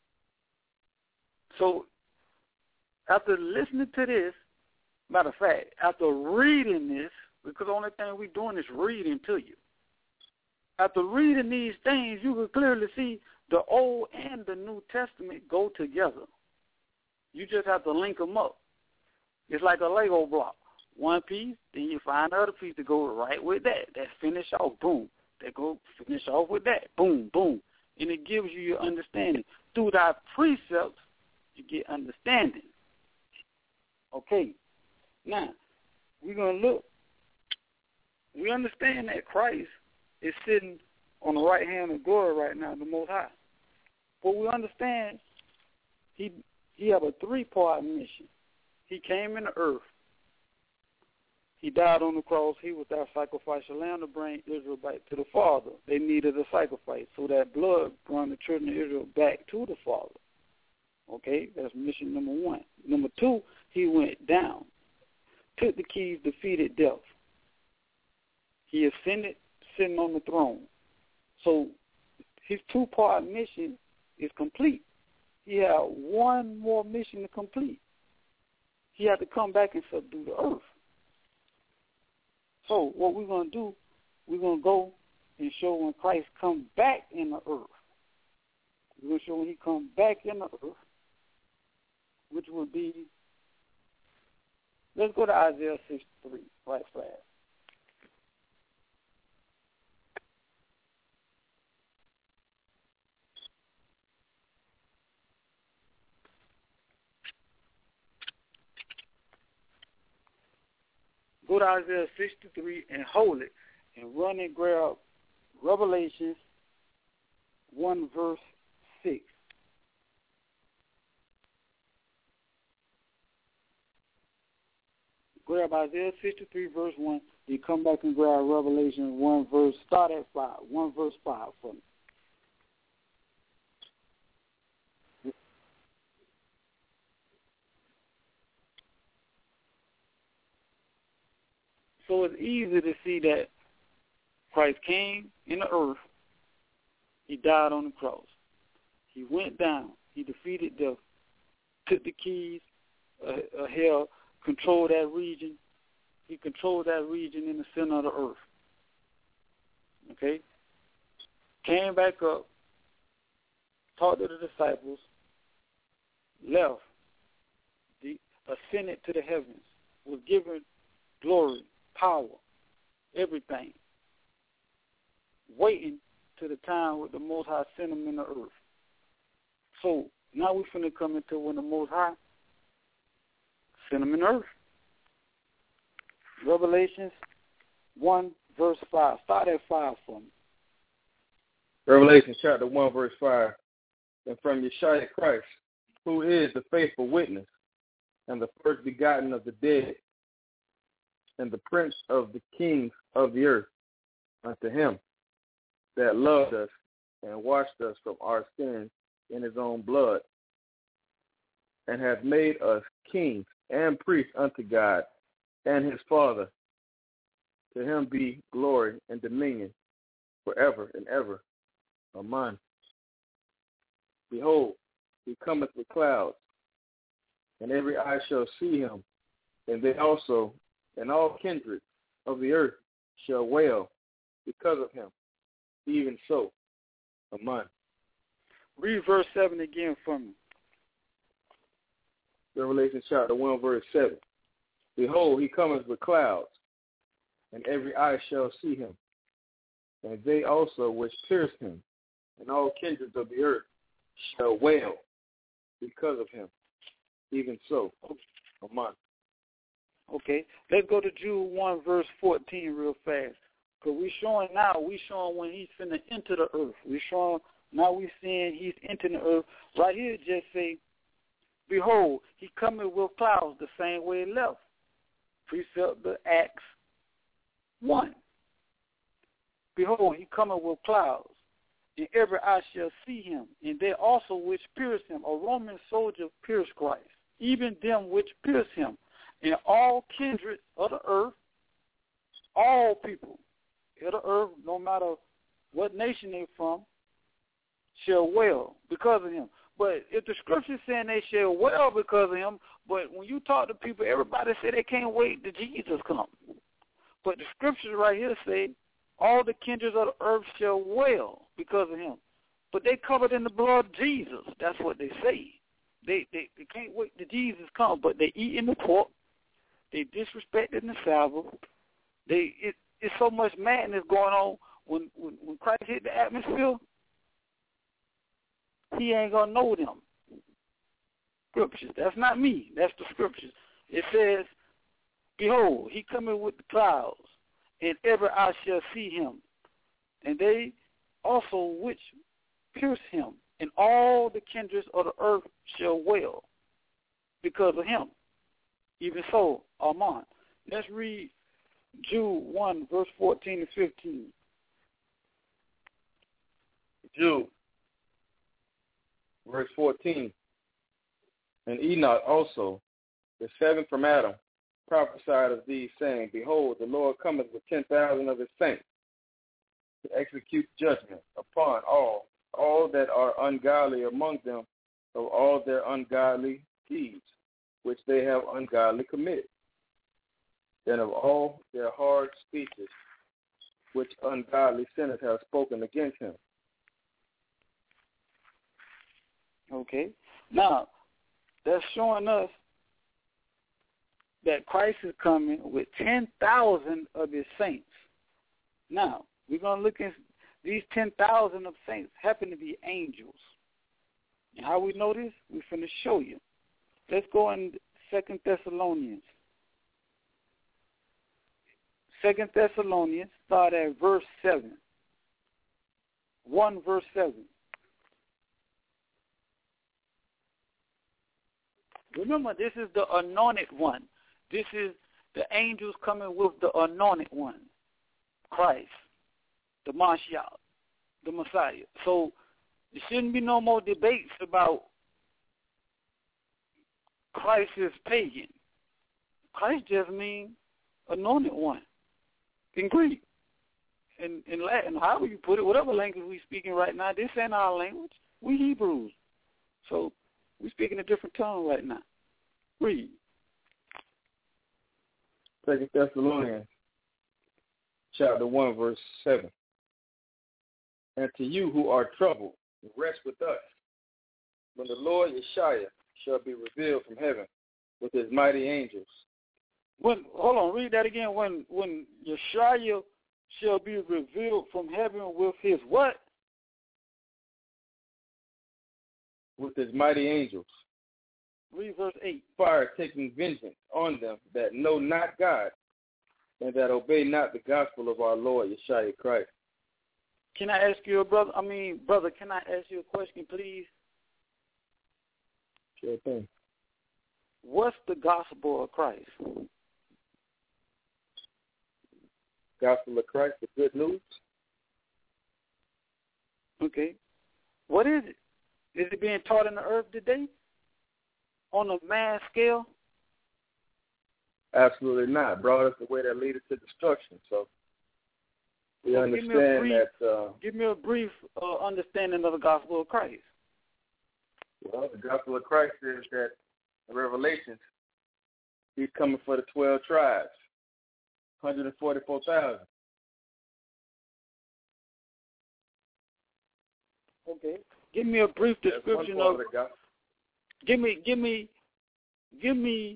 So after listening to this, matter of fact, after reading this, because the only thing we're doing is reading to you. After reading these things, you can clearly see the Old and the New Testament go together. You just have to link them up. It's like a Lego block. One piece, then you find another piece to go right with that. That finish off, boom. That go finish off with that, boom, boom. And it gives you your understanding. Through thy precepts, you get understanding. Okay. Now, we're going to look. We understand that Christ is sitting on the right hand of glory right now, the Most High. But we understand he he have a three-part mission. He came in the earth. He died on the cross. He was that sacrificial lamb to bring Israel back to the Father. They needed a sacrifice, so that blood brought the children of Israel back to the Father. Okay, that's mission number one. Number two, he went down, took the keys, defeated death. He ascended, sitting on the throne. So his two-part mission is complete. He had one more mission to complete. He had to come back and subdue the earth. So what we're going to do, we're going to go and show when Christ comes back in the earth. We're going to show when he comes back in the earth, which would be, let's go to Isaiah sixty-three, right fast. Go to Isaiah sixty-three and hold it and run and grab Revelation one verse six. Grab Isaiah sixty-three verse one, then come back and grab Revelation one verse, start at five, one verse five for me. So it's easy to see that Christ came in the earth. He died on the cross. He went down. He defeated death, took the keys, uh, uh, hell controlled that region. He controlled that region in the center of the earth. Okay? Came back up, talked to the disciples, left, the, ascended to the heavens, was given glory, power, everything, waiting to the time with the Most High sent him in the earth. So now we're finna come into when the Most High sent him in the earth. Revelations one, verse five. Start at five for me. Revelation chapter one, verse five. And from Yeshua Christ, who is the faithful witness, and the first begotten of the dead, and the prince of the kings of the earth, unto him that loved us and washed us from our sins in his own blood, and hath made us kings and priests unto God and his Father. To him be glory and dominion forever and ever. Amen. Behold, he cometh with clouds, and every eye shall see him, and they also, and all kindred of the earth shall wail because of him. Even so. Amen. Read verse seven again for me. Revelation chapter one, verse seven. Behold, he cometh with clouds, and every eye shall see him, and they also which pierced him, and all kindreds of the earth shall wail because of him. Even so. Amen. Okay, let's go to Jude one, verse fourteen real fast. Because we're showing now, we're showing when he's finna enter the earth. We're showing, now we're seeing he's entering the earth. Right here it just say, behold, he coming with clouds the same way he left. Precept the Acts one. Behold, he coming with clouds, and every eye shall see him, and they also which pierced him. A Roman soldier pierced Christ, even them which pierced him, and all kindred of the earth, all people of the earth, no matter what nation they're from, shall wail because of him. But if the scripture's saying they shall wail because of him, but when you talk to people, everybody say they can't wait till Jesus comes. But the scriptures right here say all the kindreds of the earth shall wail because of him. But they covered in the blood of Jesus. That's what they say. They they, they can't wait till Jesus comes, but they eating the pork. They disrespecting the Sabbath. They it, it's so much madness going on. When, when when Christ hit the atmosphere, he ain't gonna know them. Scriptures. That's not me. That's the scriptures. It says, behold, he coming with the clouds, and every eye shall see him, and they also which pierce him, and all the kindreds of the earth shall wail because of him. Even so, Amen. Let's read Jude one, verse fourteen and fifteen. Jude, verse fourteen. And Enoch also, the seventh from Adam, prophesied of these, saying, behold, the Lord cometh with ten thousand of his saints to execute judgment upon all, all that are ungodly among them of all their ungodly deeds, which they have ungodly committed, and of all their hard speeches, which ungodly sinners have spoken against him. Okay. Now, that's showing us that Christ is coming with ten thousand of his saints. Now, we're going to look at these ten thousand of saints happen to be angels. And how we know this? We're going to show you. Let's go in Second Thessalonians. Second Thessalonians, start at verse seven. one verse seven. Remember, this is the anointed one. This is the angels coming with the anointed one, Christ, the Mashiach, the Messiah. So there shouldn't be no more debates about Christ is pagan. Christ just means anointed one in Greek, in, in Latin, however you put it, whatever language we're speaking right now. This ain't our language. We Hebrews. So we're speaking a different tongue right now. Read. Second Thessalonians, chapter one, verse seven. And to you who are troubled, rest with us, when the Lord Yeshua shall be revealed from heaven with his mighty angels. When hold on, read that again. When when Yeshua shall be revealed from heaven with his what? With his mighty angels. Read verse eight. Fire taking vengeance on them that know not God and that obey not the gospel of our Lord Yeshua Christ. Can I ask you, a brother? I mean, brother, can I ask you a question, please? Sure thing. What's the gospel of Christ? Gospel of Christ, the good news. Okay. What is it? Is it being taught in the earth today on a mass scale? Absolutely not. Brought us the way that leads to destruction. So we well, understand give me a brief, that. Uh, give me a brief uh, understanding of the gospel of Christ. Well, the gospel of Christ is that in Revelations, he's coming for the twelve tribes, one hundred forty-four thousand. Okay. Give me a brief description of. of give me, give me, give me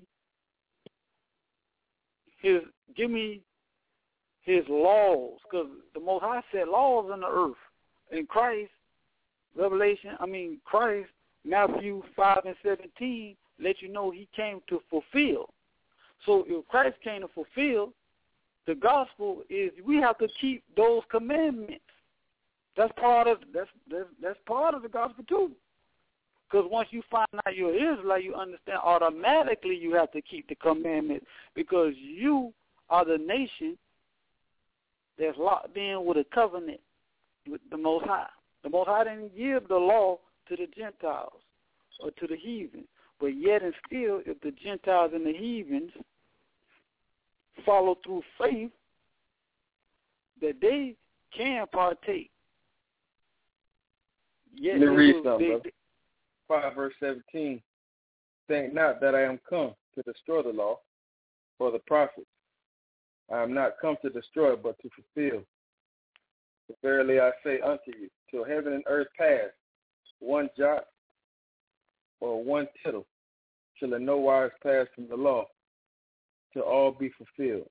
his, give me his laws, because the Most High said laws in the earth. In Christ, Revelation, I mean Christ, Matthew five and seventeen let you know he came to fulfill. So if Christ came to fulfill, the gospel is we have to keep those commandments. That's part of that's that's, that's part of the gospel too. Because once you find out you're Israelite, you understand automatically you have to keep the commandments because you are the nation that's locked in with a covenant with the Most High. The Most High didn't give the law to the Gentiles or to the heathens. But yet and still, if the Gentiles and the heathens follow through faith, that they can partake. Yet Let me read will, something, they, brother. five verse seventeen. Think not that I am come to destroy the law or the prophets. I am not come to destroy, but to fulfill. For verily I say unto you, till heaven and earth pass, one jot or one tittle shall in no wise pass from the law, till all be fulfilled.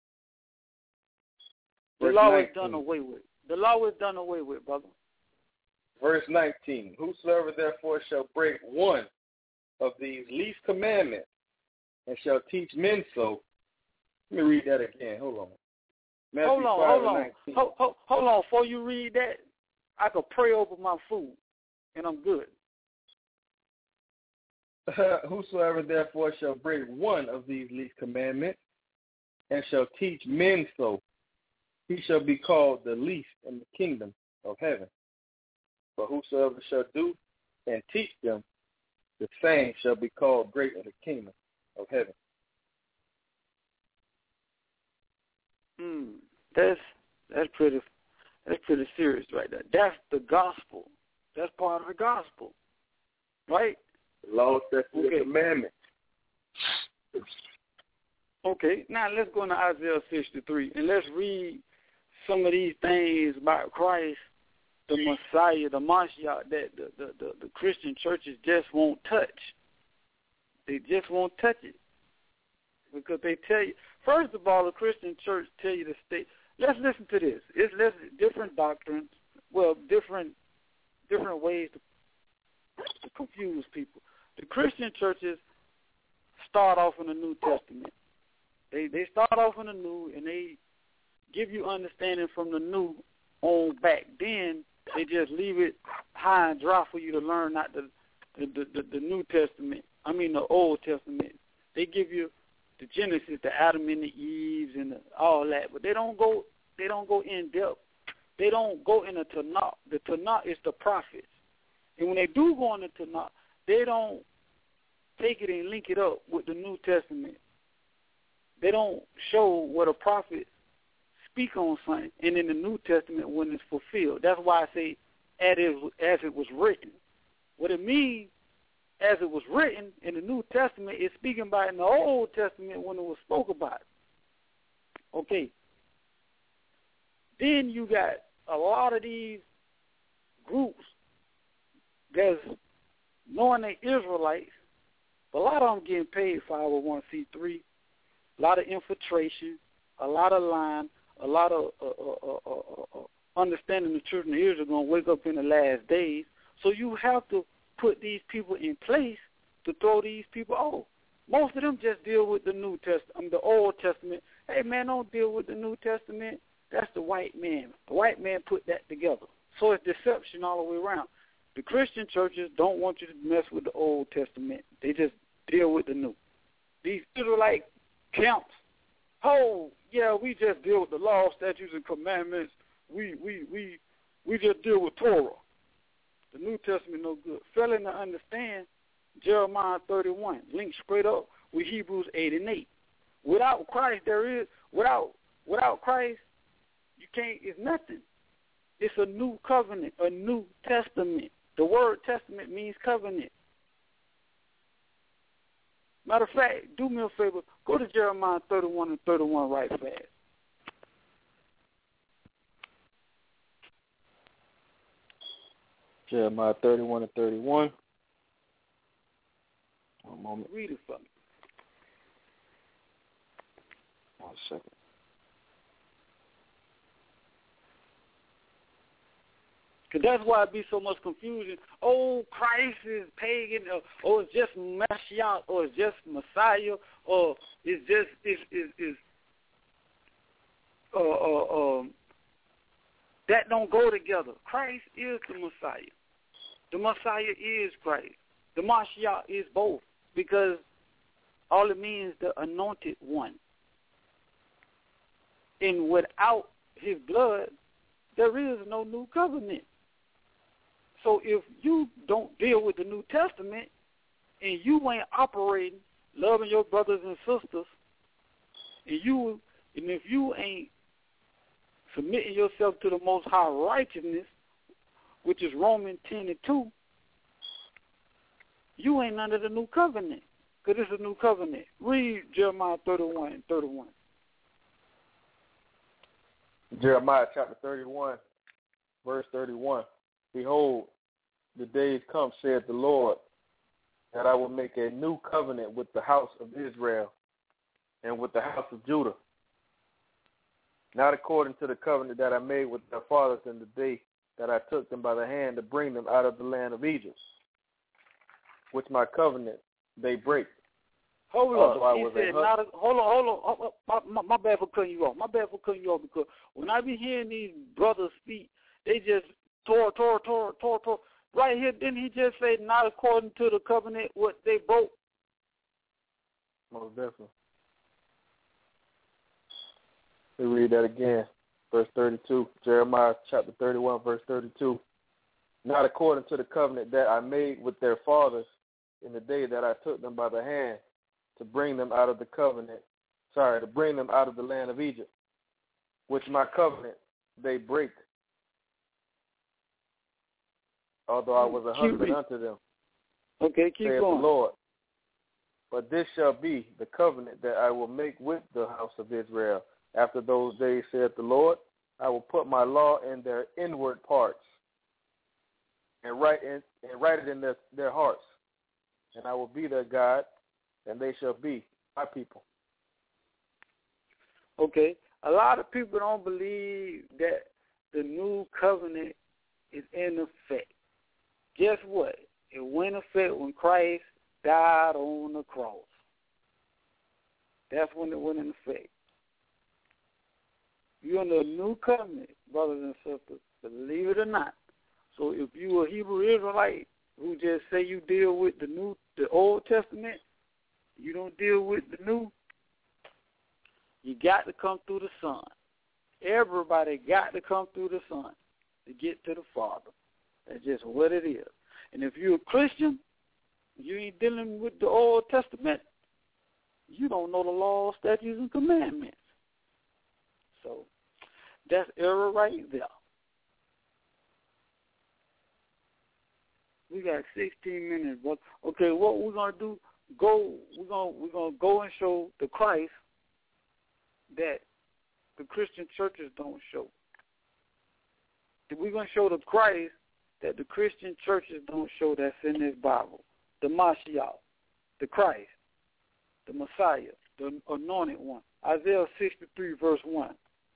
The Verse law nineteen. is done away with. The law is done away with, brother. Verse nineteen. Whosoever therefore shall break one of these least commandments and shall teach men so. Let me read that again. Hold on. Matthew hold on, five hold and on. nineteen. Hold, hold, hold on. Before you read that, I could pray over my food, and I'm good. Whosoever therefore shall break one of these least commandments and shall teach men so, he shall be called the least in the kingdom of heaven. But whosoever shall do and teach them, the same shall be called great in the kingdom of heaven. Hmm. That's that's pretty that's pretty serious right there. That's the gospel. That's part of the gospel, right? The law, statutes, okay. and commandments. Okay. Now let's go into Isaiah sixty-three and let's read some of these things about Christ, the Messiah, the Mashiach, that the, the, the, the Christian churches just won't touch. They just won't touch it. Because they tell you, first of all, the Christian church tell you to stay. Let's listen to this. It's let's, different doctrines, well, different different ways to, to confuse people. The Christian churches start off in the New Testament. They they start off in the New, and they give you understanding from the New on back. Then they just leave it high and dry for you to learn not the the, the, the, the New Testament. I mean the Old Testament. They give you the Genesis, the Adam and the Eves, and the, all that, but they don't go. They don't go in depth. They don't go into Tanakh. The Tanakh is the prophets, and when they do go into Tanakh, they don't take it and link it up with the New Testament. They don't show what a prophet speak on something, and in the New Testament when it's fulfilled. That's why I say as it, as it was written. What it means as it was written in the New Testament is speaking about in the Old Testament when it was spoke about. Okay. Then you got a lot of these groups that's knowing they Israelites, but a lot of them getting paid five oh one c three, a lot of infiltration, a lot of lying, a lot of uh, uh, uh, uh, uh, understanding the children of Israel are going to wake up in the last days. So you have to put these people in place to throw these people off. Most of them just deal with the New Testament, the Old Testament. Hey, man, don't deal with the New Testament. That's the white man. The white man put that together. So it's deception all the way around. The Christian churches don't want you to mess with the Old Testament. They just deal with the New. These Israelite camps, oh, yeah, we just deal with the law, statutes, and commandments. We we we we just deal with Torah. The New Testament no good. Failing to understand Jeremiah thirty-one, linked straight up with Hebrews eight and eight. Without Christ, there is without without Christ, you can't. It's nothing. It's a new covenant, a new testament. The word testament means covenant. Matter of fact, do me a favor. Go to Jeremiah thirty-one and thirty-one right fast. Jeremiah thirty-one and thirty-one. One moment. Read it for me. One second. Because that's why it be so much confusion. Oh, Christ is pagan, or, or it's just Mashiach, or it's just Messiah, or it's just, it's, it's, it's uh, uh, um, that don't go together. Christ is the Messiah. The Messiah is Christ. The Mashiach is both, because all it means the anointed one. And without his blood, there is no new covenant. So if you don't deal with the New Testament and you ain't operating, loving your brothers and sisters, and you and if you ain't submitting yourself to the Most High righteousness, which is Romans ten and two, you ain't under the New Covenant, because it's a new covenant. Read Jeremiah thirty-one and thirty-one. Jeremiah chapter thirty-one, verse thirty-one. Behold, the days come, saith the Lord, that I will make a new covenant with the house of Israel and with the house of Judah, not according to the covenant that I made with their fathers in the day that I took them by the hand to bring them out of the land of Egypt, which my covenant they break. Hold on. He said, not a, hold on, hold on. Oh, oh, my, my bad for cutting you off. My bad for cutting you off, because when I be hearing these brothers speak, they just tore, tore, tore, tore, tore. Right here, didn't he just say, not according to the covenant what they broke? Most definitely. We read that again, verse thirty-two, Jeremiah chapter thirty-one, verse thirty-two. Not according to the covenant that I made with their fathers in the day that I took them by the hand to bring them out of the covenant, sorry, to bring them out of the land of Egypt, which my covenant they break, although I was a husband unto them. Okay, keep saith going. The Lord. But this shall be the covenant that I will make with the house of Israel. After those days, saith the Lord, I will put my law in their inward parts and write, in, and write it in their, their hearts. And I will be their God, and they shall be my people. Okay. A lot of people don't believe that the new covenant is in effect. Guess what? It went in effect when Christ died on the cross. That's when it went in effect. You're under a new covenant, brothers and sisters, believe it or not. So if you a Hebrew Israelite who just say you deal with the new, the Old Testament, you don't deal with the new, you got to come through the Son. Everybody got to come through the Son to get to the Father. That's just what it is. And if you're a Christian, you ain't dealing with the Old Testament, you don't know the law, statutes, and commandments. So that's error right there. We got sixteen minutes, but okay, what we're gonna do? Go. We're gonna we're gonna go and show the Christ that the Christian churches don't show. We're gonna show the Christ that the Christian churches don't show. That's in this Bible. The Mashiach, the Christ, the Messiah, the Anointed One. Isaiah sixty-three, verse one.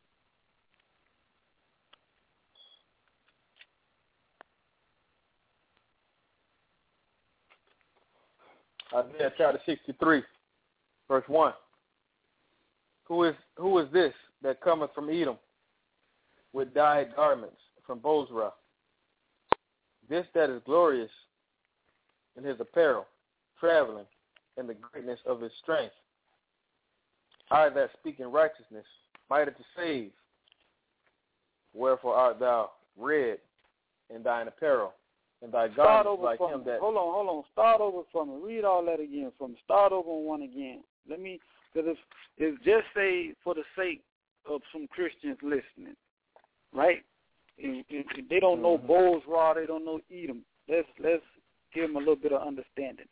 Isaiah chapter sixty-three, verse one. Who is who is this that cometh from Edom with dyed garments from Bozrah? This that is glorious in his apparel, traveling in the greatness of his strength. I that speak in righteousness, mighty to save. Wherefore art thou red in thine apparel, and thy Start garments over like from him me. that... Hold on, hold on. Start over from me. Read all that again from me. Start over on one again. Let me, because it's, it's just say for the sake of some Christians listening, right? If, if, if they don't know Mm-hmm. Bozrah, they don't know Edom. Let's let's give them a little bit of understanding.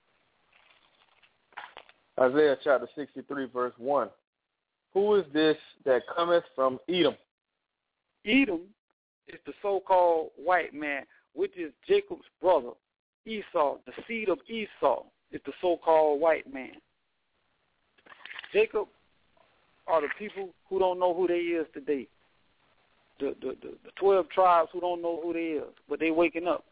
Isaiah chapter sixty-three, verse one. Who is this that cometh from Edom? Edom is the so-called white man, which is Jacob's brother, Esau. The seed of Esau is the so-called white man. Jacob are the people who don't know who they is today. The the, the, the twelve tribes who don't know who they is, but they waking up.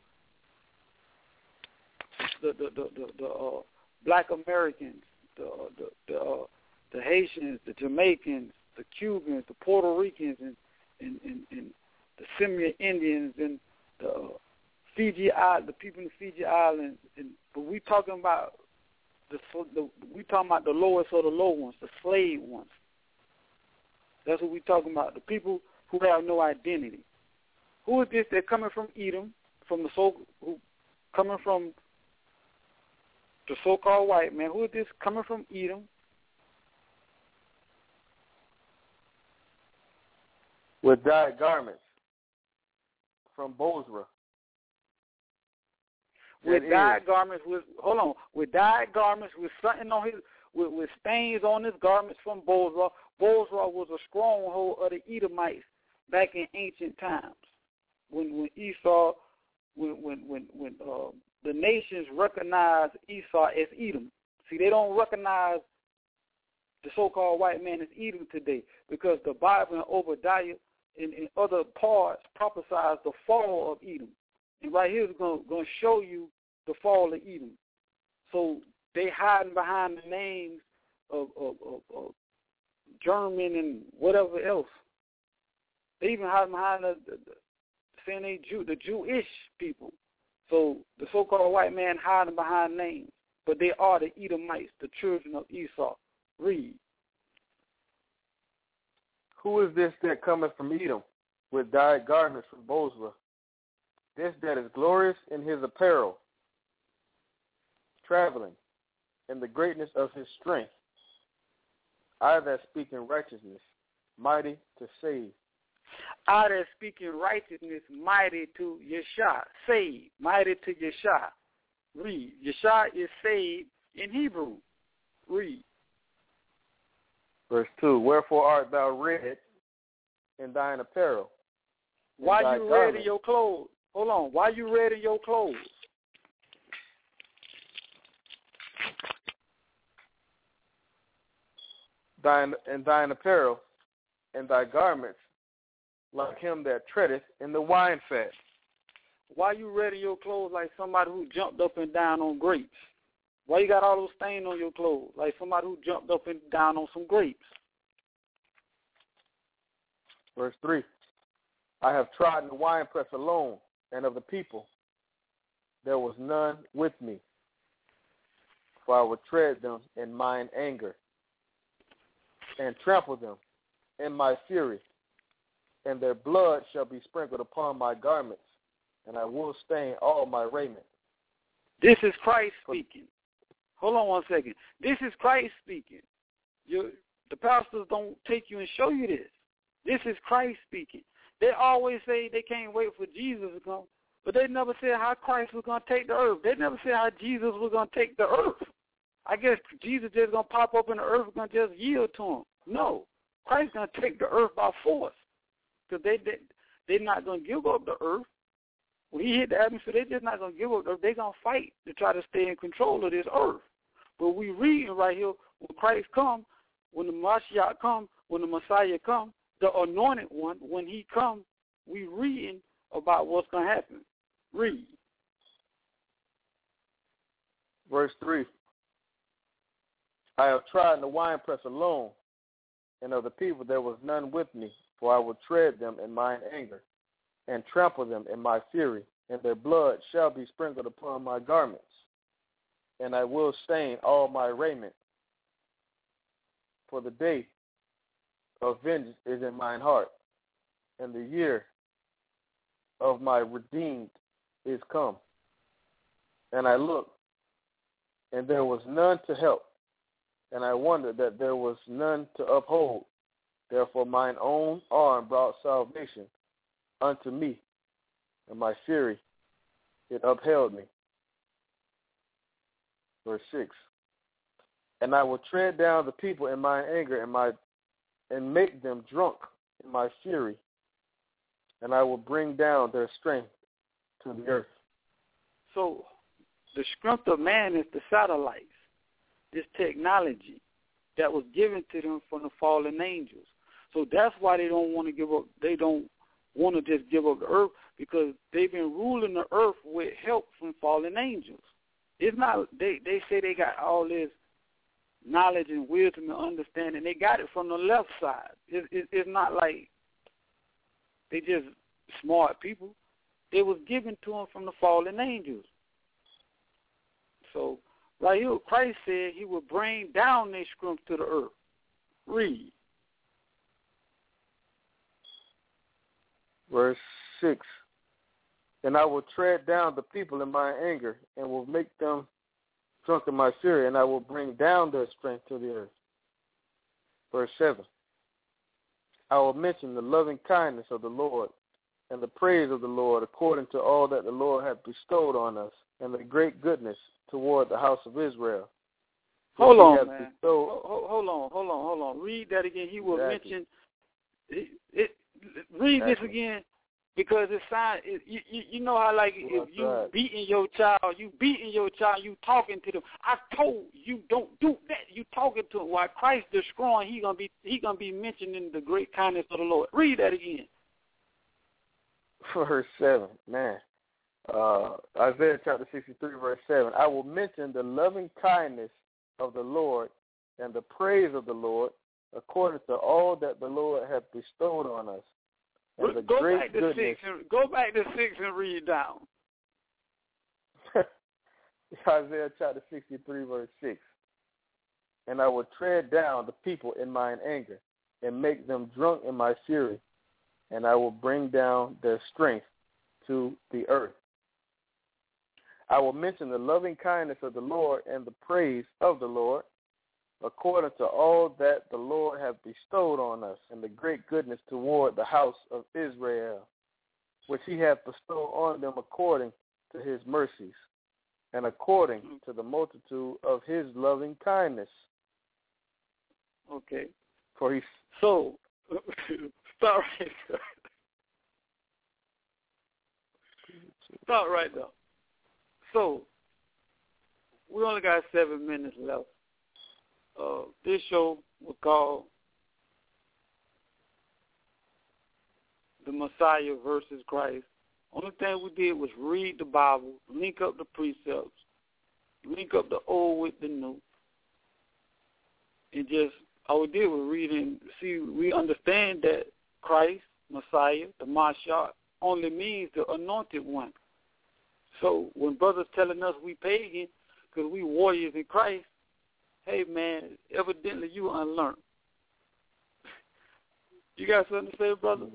The the the the, the uh, black Americans, the the the, uh, the Haitians, the Jamaicans, the Cubans, the Puerto Ricans, and and, and, and the Semian Indians, and the uh, Fiji Island, the people in the Fiji Islands. And but we talking about the, the we talking about the lowest of the low ones, the slave ones. That's what we talking about. The people who have no identity. Who is this that coming from Edom, from the so who coming from the so-called white man? Who is this coming from Edom? With dyed garments from Bozrah. With That dyed is- garments, with hold on, with dyed garments, with something on his, with, with stains on his garments from Bozrah. Bozrah was a stronghold of the Edomites back in ancient times, when when Esau, when when when, when uh, the nations recognized Esau as Edom. See, they don't recognize the so-called white man as Edom today, because the Bible and Obadiah and, and other parts prophesies the fall of Edom. And right here is going to show you the fall of Edom. So they hiding behind the names of, of, of, of German and whatever else. They even hiding behind the, the, the saying they Jew, the Jewish people. So the so-called white man hiding behind names, but they are the Edomites, the children of Esau. Read. Who is this that cometh from Edom with dyed garments from Bozrah? This that is glorious in his apparel, traveling in the greatness of his strength. I that speak in righteousness, mighty to save. I that speak in righteousness, mighty to Yeshua. Save, mighty to Yeshua. Read. Yeshua is saved in Hebrew. Read. Verse two, wherefore art thou red in thine apparel? in Why thy you red in garments? your clothes? Hold on. Why you red in your clothes? Thine and thine apparel and thy garments, like him that treadeth in the wine fat. Why you red in your clothes like somebody who jumped up and down on grapes? Why you got all those stains on your clothes like somebody who jumped up and down on some grapes? Verse three, I have trodden the winepress alone, and of the people there was none with me, for I would tread them in mine anger, and trample them in my fury, and their blood shall be sprinkled upon my garments, and I will stain all my raiment. This is Christ speaking. Hold on one second. This is Christ speaking. You, the pastors don't take you and show you this. This is Christ speaking. They always say they can't wait for Jesus to come, But they never said how Christ was going to take the earth. They never said how Jesus was going to take the earth. I guess Jesus just going to pop up in the earth and going to just yield to him. No. Christ's going to take the earth by force. Because they, they, they're not going to give up the earth. When he hit the atmosphere, they're just not going to give up the earth. They're going to fight to try to stay in control of this earth. But we reading right here, when Christ come, when the Mashiach come, when the Messiah come, the anointed one, when he come, we reading about what's going to happen. Read. Verse three. I have tried the winepress alone, and of the people there was none with me, for I will tread them in mine anger, and trample them in my fury, and their blood shall be sprinkled upon my garments, and I will stain all my raiment. For the day of vengeance is in mine heart, and the year of my redeemed is come. And I looked, and there was none to help, and I wondered that there was none to uphold. Therefore mine own arm brought salvation unto me, and my fury it upheld me. Verse six. And I will tread down the people in my anger and my and make them drunk in my fury, and I will bring down their strength to the earth. So the strength of man is the satellites, this technology that was given to them from the fallen angels. So that's why they don't want to give up. They don't want to just give up the earth, because they've been ruling the earth with help from fallen angels. It's not they. They say they got all this knowledge and wisdom and understanding. They got it from the left side. It, it, it's not like they just smart people. It was given to them from the fallen angels. So right here, Christ said he would bring down their strength to the earth. Read. Verse six. And I will tread down the people in my anger, and will make them drunk in my fury, and I will bring down their strength to the earth. Verse seven. I will mention the loving kindness of the Lord, and the praise of the Lord, according to all that the Lord hath bestowed on us, and the great goodness toward the house of Israel. Hold on, man. Hold, hold on, hold on, hold on. Read that again. He will exactly. mention it. it read exactly. this again. Because it's sign, it, you, you know how, like, well, if you right. beating your child, you beating your child, you talking to them. I told you don't do that. You talking to them. While Christ destroying, he gonna be he gonna be mentioning the great kindness of the Lord. Read that again. Verse seven, man. Uh, Isaiah chapter sixty-three, verse seven. I will mention the loving kindness of the Lord and the praise of the Lord, according to all that the Lord hath bestowed on us. Go back to goodness. six and go back to six and read down. Isaiah chapter sixty-three, verse six. And I will tread down the people in mine anger, and make them drunk in my fury, and I will bring down their strength to the earth. I will mention the loving kindness of the Lord and the praise of the Lord, according to all that the Lord hath bestowed on us, and the great goodness toward the house of Israel, which he hath bestowed on them according to his mercies, and according to the multitude of his loving kindness. Okay. For he so start right there. Start right there. So we only got seven minutes left. Uh, this show was called The Messiah versus Christ. Only thing we did was read the Bible, link up the precepts, link up the old with the new, and just all we did was read and see. We understand that Christ, Messiah, the Mashiach, only means the anointed one. So when brothers telling us we pagan because we warriors in Christ, hey, man, evidently you unlearned. You got something to say, brother?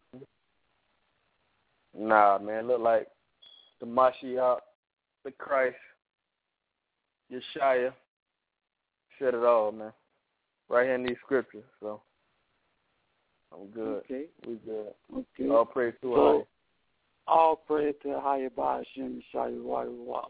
Nah, man. Look like the Mashiach, the Christ, Yeshaya said it all, man. Right here in these scriptures. So I'm good. Okay. We good. Okay. All praise to so, All praise to Hayabah Hashem Yeshaya Wah.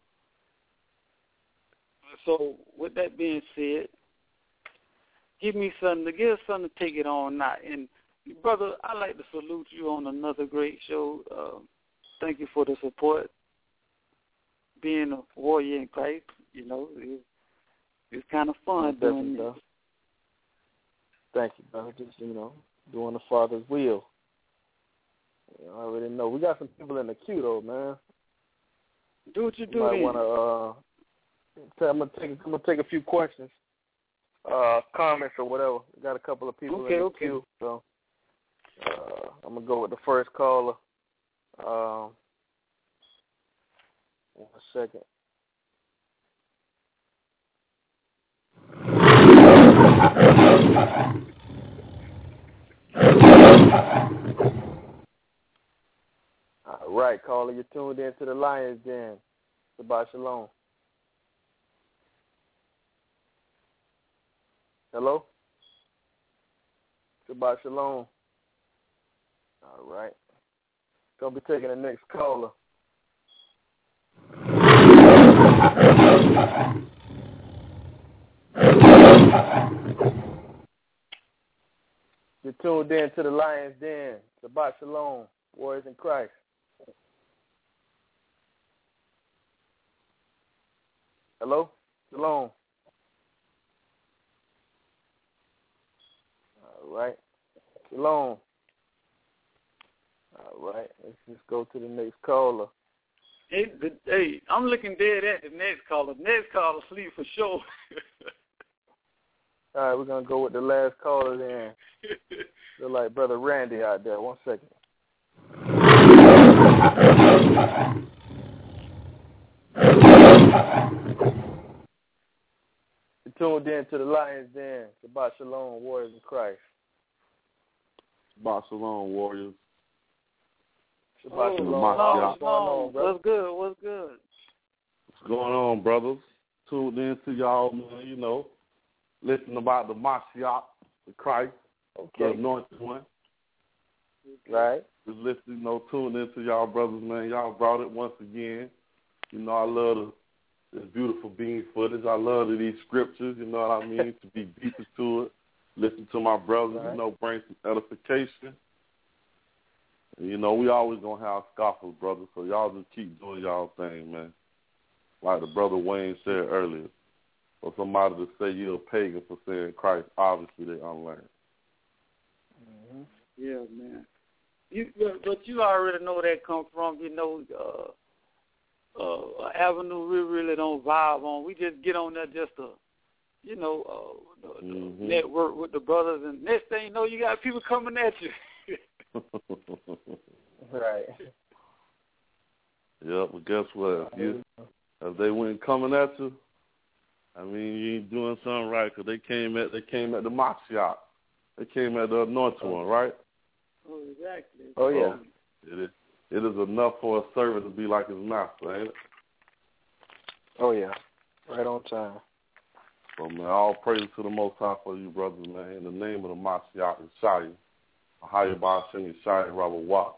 So, with that being said, give me something to give us something to take it on now. And, brother, I'd like to salute you on another great show. Uh, thank you for the support. Being a warrior in Christ, you know, it, it's kind of fun oh, doing this. Thank you, brother. Just, you know, doing the Father's will. You know, I already know. We got some people in the queue, though, man. Do what you do. You might then. want to, uh, I'm going to take I'm gonna take a few questions, uh, comments or whatever. We got a couple of people okay, in the okay. queue, so uh, I'm going to go with the first caller. Um, one second. All right, caller, you're tuned in to the Lions Den. Shabbat Shalom. Hello? Shabbat Shalom. All right. Gonna be taking the next caller. You're tuned in to the Lions Den. Shabbat Shalom. Warriors in Christ. Hello? Shalom. All right. Shalom. All right. Let's just go to the next caller. Hey, the, hey, I'm looking dead at the next caller. The next caller sleep for sure. All right, we're going to go with the last caller then. Look like Brother Randy out there. One second. You're tuned in to the Lions Den. Shabbat Shalom, Warriors in Christ. Shabbat Shalom, Warriors. Shabbat oh, Shalom. What's going on, brother? What's good? What's good? What's going on, brothers? Tuned in to y'all, man, you know, listening about the Mashiach, the Christ, okay. the anointed one. Right. Just listening, you know, tuned in to y'all brothers, man. Y'all brought it once again. You know, I love the this beautiful bean footage. I love these scriptures, you know what I mean, to be deeper to it. Listen to my brothers, right. You know, bring some edification. And, you know, we always going to have scoffers, brothers, so y'all just keep doing y'all thing, man. Like the brother Wayne said earlier. For somebody to say you're a pagan for saying Christ, obviously they unlearned. Mm-hmm. Yeah, man. You, but you already know where that come from. You know, uh, uh, Avenue we really don't vibe on. We just get on there just to, you know, uh, the, mm-hmm. the network with the brothers, and next thing you know, you got people coming at you. Right. Yeah, but guess what? If, you, if they went coming at you, I mean, you ain't doing something right, because they came at they came at the Mashiach. They came at the anointed oh. one, right? Oh, exactly. Oh, yeah. So it is. It is enough for a servant to be like his master, ain't it? Oh, yeah. Right on time. So, man, all praise to the Most High for you, brothers, man. In the name of the Mashiach and Shai, Hayabah Hashem Yeshaya Rabba Wah.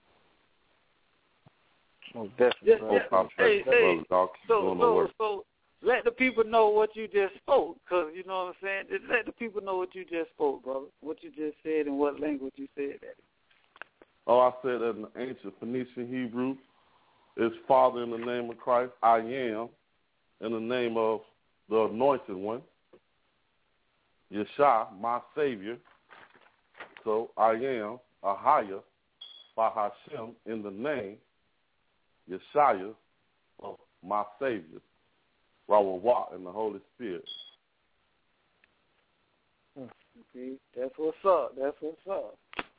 Oh, definitely. Yeah, yeah. Hey, hey, so, so, so let the people know what you just spoke, because, you know what I'm saying? Just let the people know what you just spoke, brother, what you just said and what language you said that. Oh, I said that in the ancient Phoenician Hebrew, it's Father in the name of Christ, I am, in the name of the Anointed One, Yeshua, my Savior. So I am, Ahaya, by Hashem, in the name, Yeshaya, of my Savior, Rawawah, in the Holy Spirit. Okay, that's what's up. That's what's up.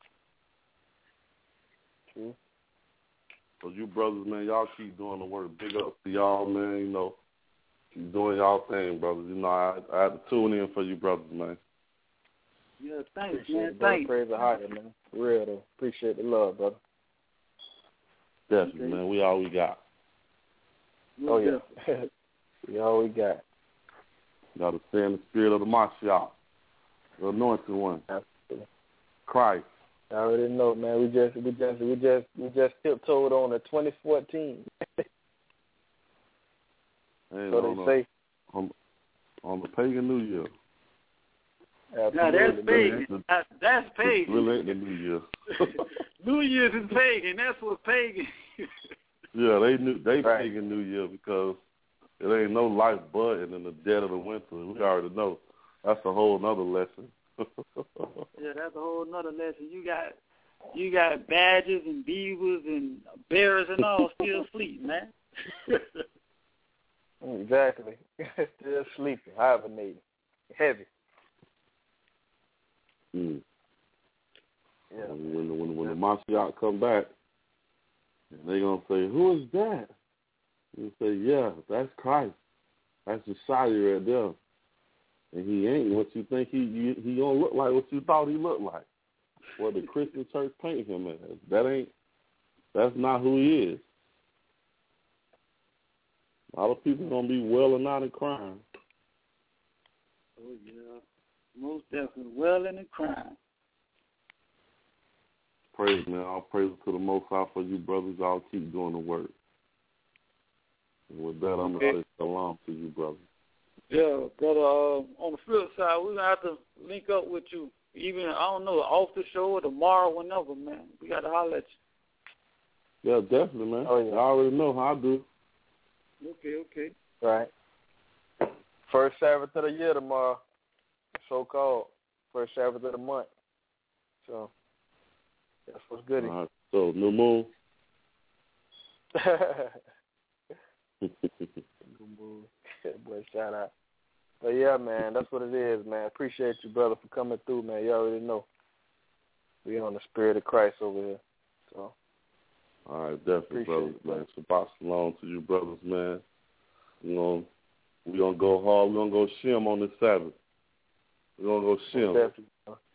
True. So you brothers, man, y'all keep doing the work. Big up to y'all, man. You know, keep doing y'all thing, brothers. You know, I, I had to tune in for you, brothers, man. Yeah, thanks, Appreciate man. It, brother. Thanks. Praise the higher, man. For real, though. Appreciate the love, brother. Definitely, okay. man. We all we got. Oh, yeah. we all we got. Got to stay in the spirit of the Mashiach, the Anointed One, Absolutely. Christ, I already know, man. We just, we just, we just, we just tiptoed on the twenty fourteen. Hey, so on, they a, say on, on the pagan New Year. Absolutely. Now that's pagan. That's, that's pagan. Really ain't the New Year. New Year's is pagan. That's what pagan. Yeah, they knew they right. pagan New Year because it ain't no life budding in the dead of the winter. We already know. That's a whole nother lesson. Yeah, that's a whole nother lesson. You got you got badgers and beavers and bears and all still sleeping, man. Exactly. Still sleeping, hibernating, heavy. Mm. Yeah. When the, when, when the Mashiach come back, they gonna say, "Who is that?" You say, "Yeah, that's Christ. That's Josiah right there." And he ain't what you think he he, he gonna look like. What you thought he looked like. What the Christian church paint him as. That ain't. That's not who he is. A lot of people gonna be wailing out and crying. Oh yeah, most definitely wailing and crying. Praise, man. I'll praise to the Most High for you brothers. I'll keep doing the work. And with that, I'm going to say shalom to you, brother. Yeah, brother, uh, on the flip side, we're going to have to link up with you. Even, I don't know, off the show or tomorrow, whenever, man. We got to holler at you. Yeah, definitely, man. Oh, yeah. I already know how I do. Okay, okay. Right. First Sabbath of the year tomorrow, so-called. First Sabbath of the month. So... that's what's good. All right. So, new moon. Boy, shout out. But yeah, man, that's what it is, man. Appreciate you, brother, for coming through, man. You already know. We on the spirit of Christ over here. So. All right, definitely, brothers, man. Shabbat shalom to you, brothers, man. You know, we're going to go hard. We're going to go shim on this Sabbath. We're going to go shim. Definitely.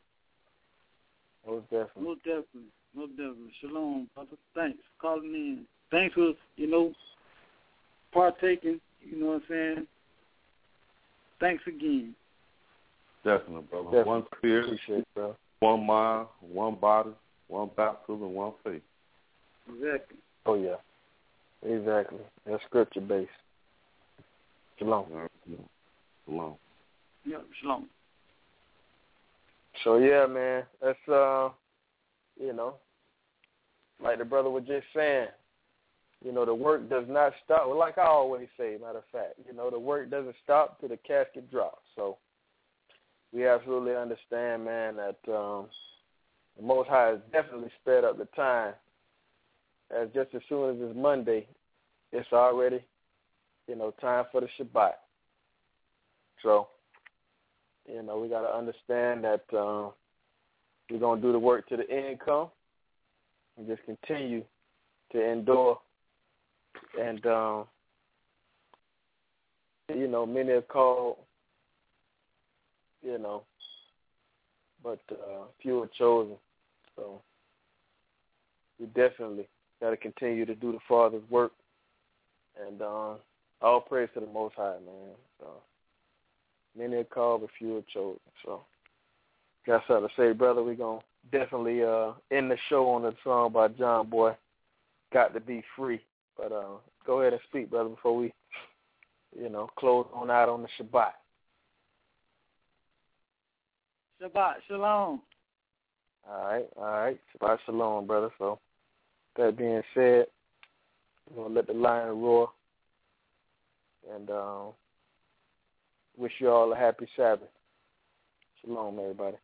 Most definitely. Most definitely. Most definitely. Shalom, brother. Thanks for calling in. Thanks for, you know, partaking. You know what I'm saying? Thanks again. Definitely, brother. Definitely. One spirit, Appreciate it, bro. One mind, one body, one baptism, one faith. Exactly. Oh, yeah. Exactly. That's scripture-based. Shalom. All right. Shalom. Yeah, shalom. So, yeah, man, that's, uh, you know, like the brother was just saying, you know, the work does not stop. Well, like I always say, matter of fact, you know, the work doesn't stop till the casket drops. So we absolutely understand, man, that um, the Most High has definitely sped up the time. As just as soon as it's Monday, it's already, you know, time for the Shabbat. So, you know, we got to understand that uh, we're going to do the work to the end come and just continue to endure. And, um, you know, many are called, you know, but uh, few are chosen. So we definitely got to continue to do the Father's work. And uh, all praise to the Most High, man. So many are called, but few are chosen. So got something to say, brother. We're going to definitely uh, end the show on a song by John Boy, Got to Be Free. But uh, go ahead and speak, brother, before we, you know, close on out on the Shabbat. Shabbat shalom. All right, all right. Shabbat shalom, brother. So that being said, we're going to let the lion roar. And um, wish you all a happy Sabbath. Shalom, everybody.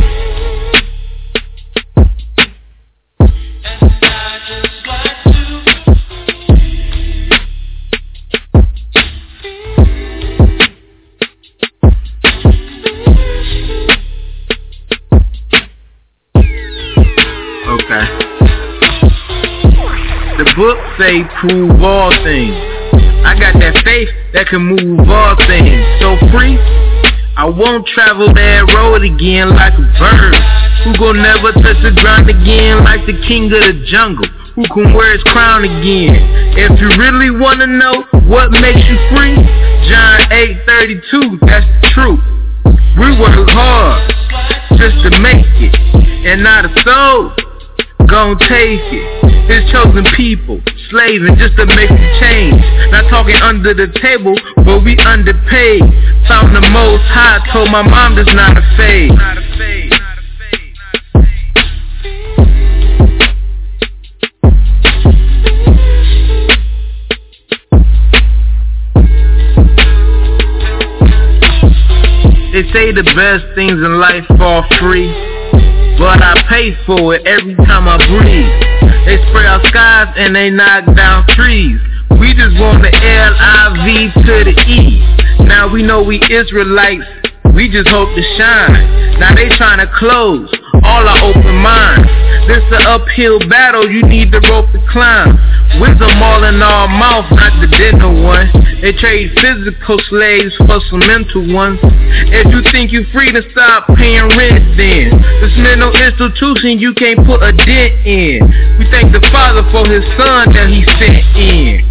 Just got to book say prove all things. I got that faith that can move all things. So free, I won't travel that road again like a bird who gon' never touch the ground again like the king of the jungle who can wear his crown again. If you really wanna know what makes you free, John eight thirty-two, that's the truth. We work hard just to make it, and not a soul gon' take it. His chosen people, slaving just to make the change. Not talking under the table, but we underpaid. Found the most high, told my mom there's not a fade. They say the best things in life are free, but I pay for it every time I breathe. They spray out skies and they knock down trees. We just want the L I V to the E. Now we know we Israelites, we just hope to shine. Now they trying to close all our open minds. This an uphill battle, you need the rope to climb. Wisdom all in our mouth, not the dinner one. They trade physical slaves for some mental ones. If you think you free to stop paying rent then, this mental institution you can't put a dent in. We thank the Father for his son that he sent in.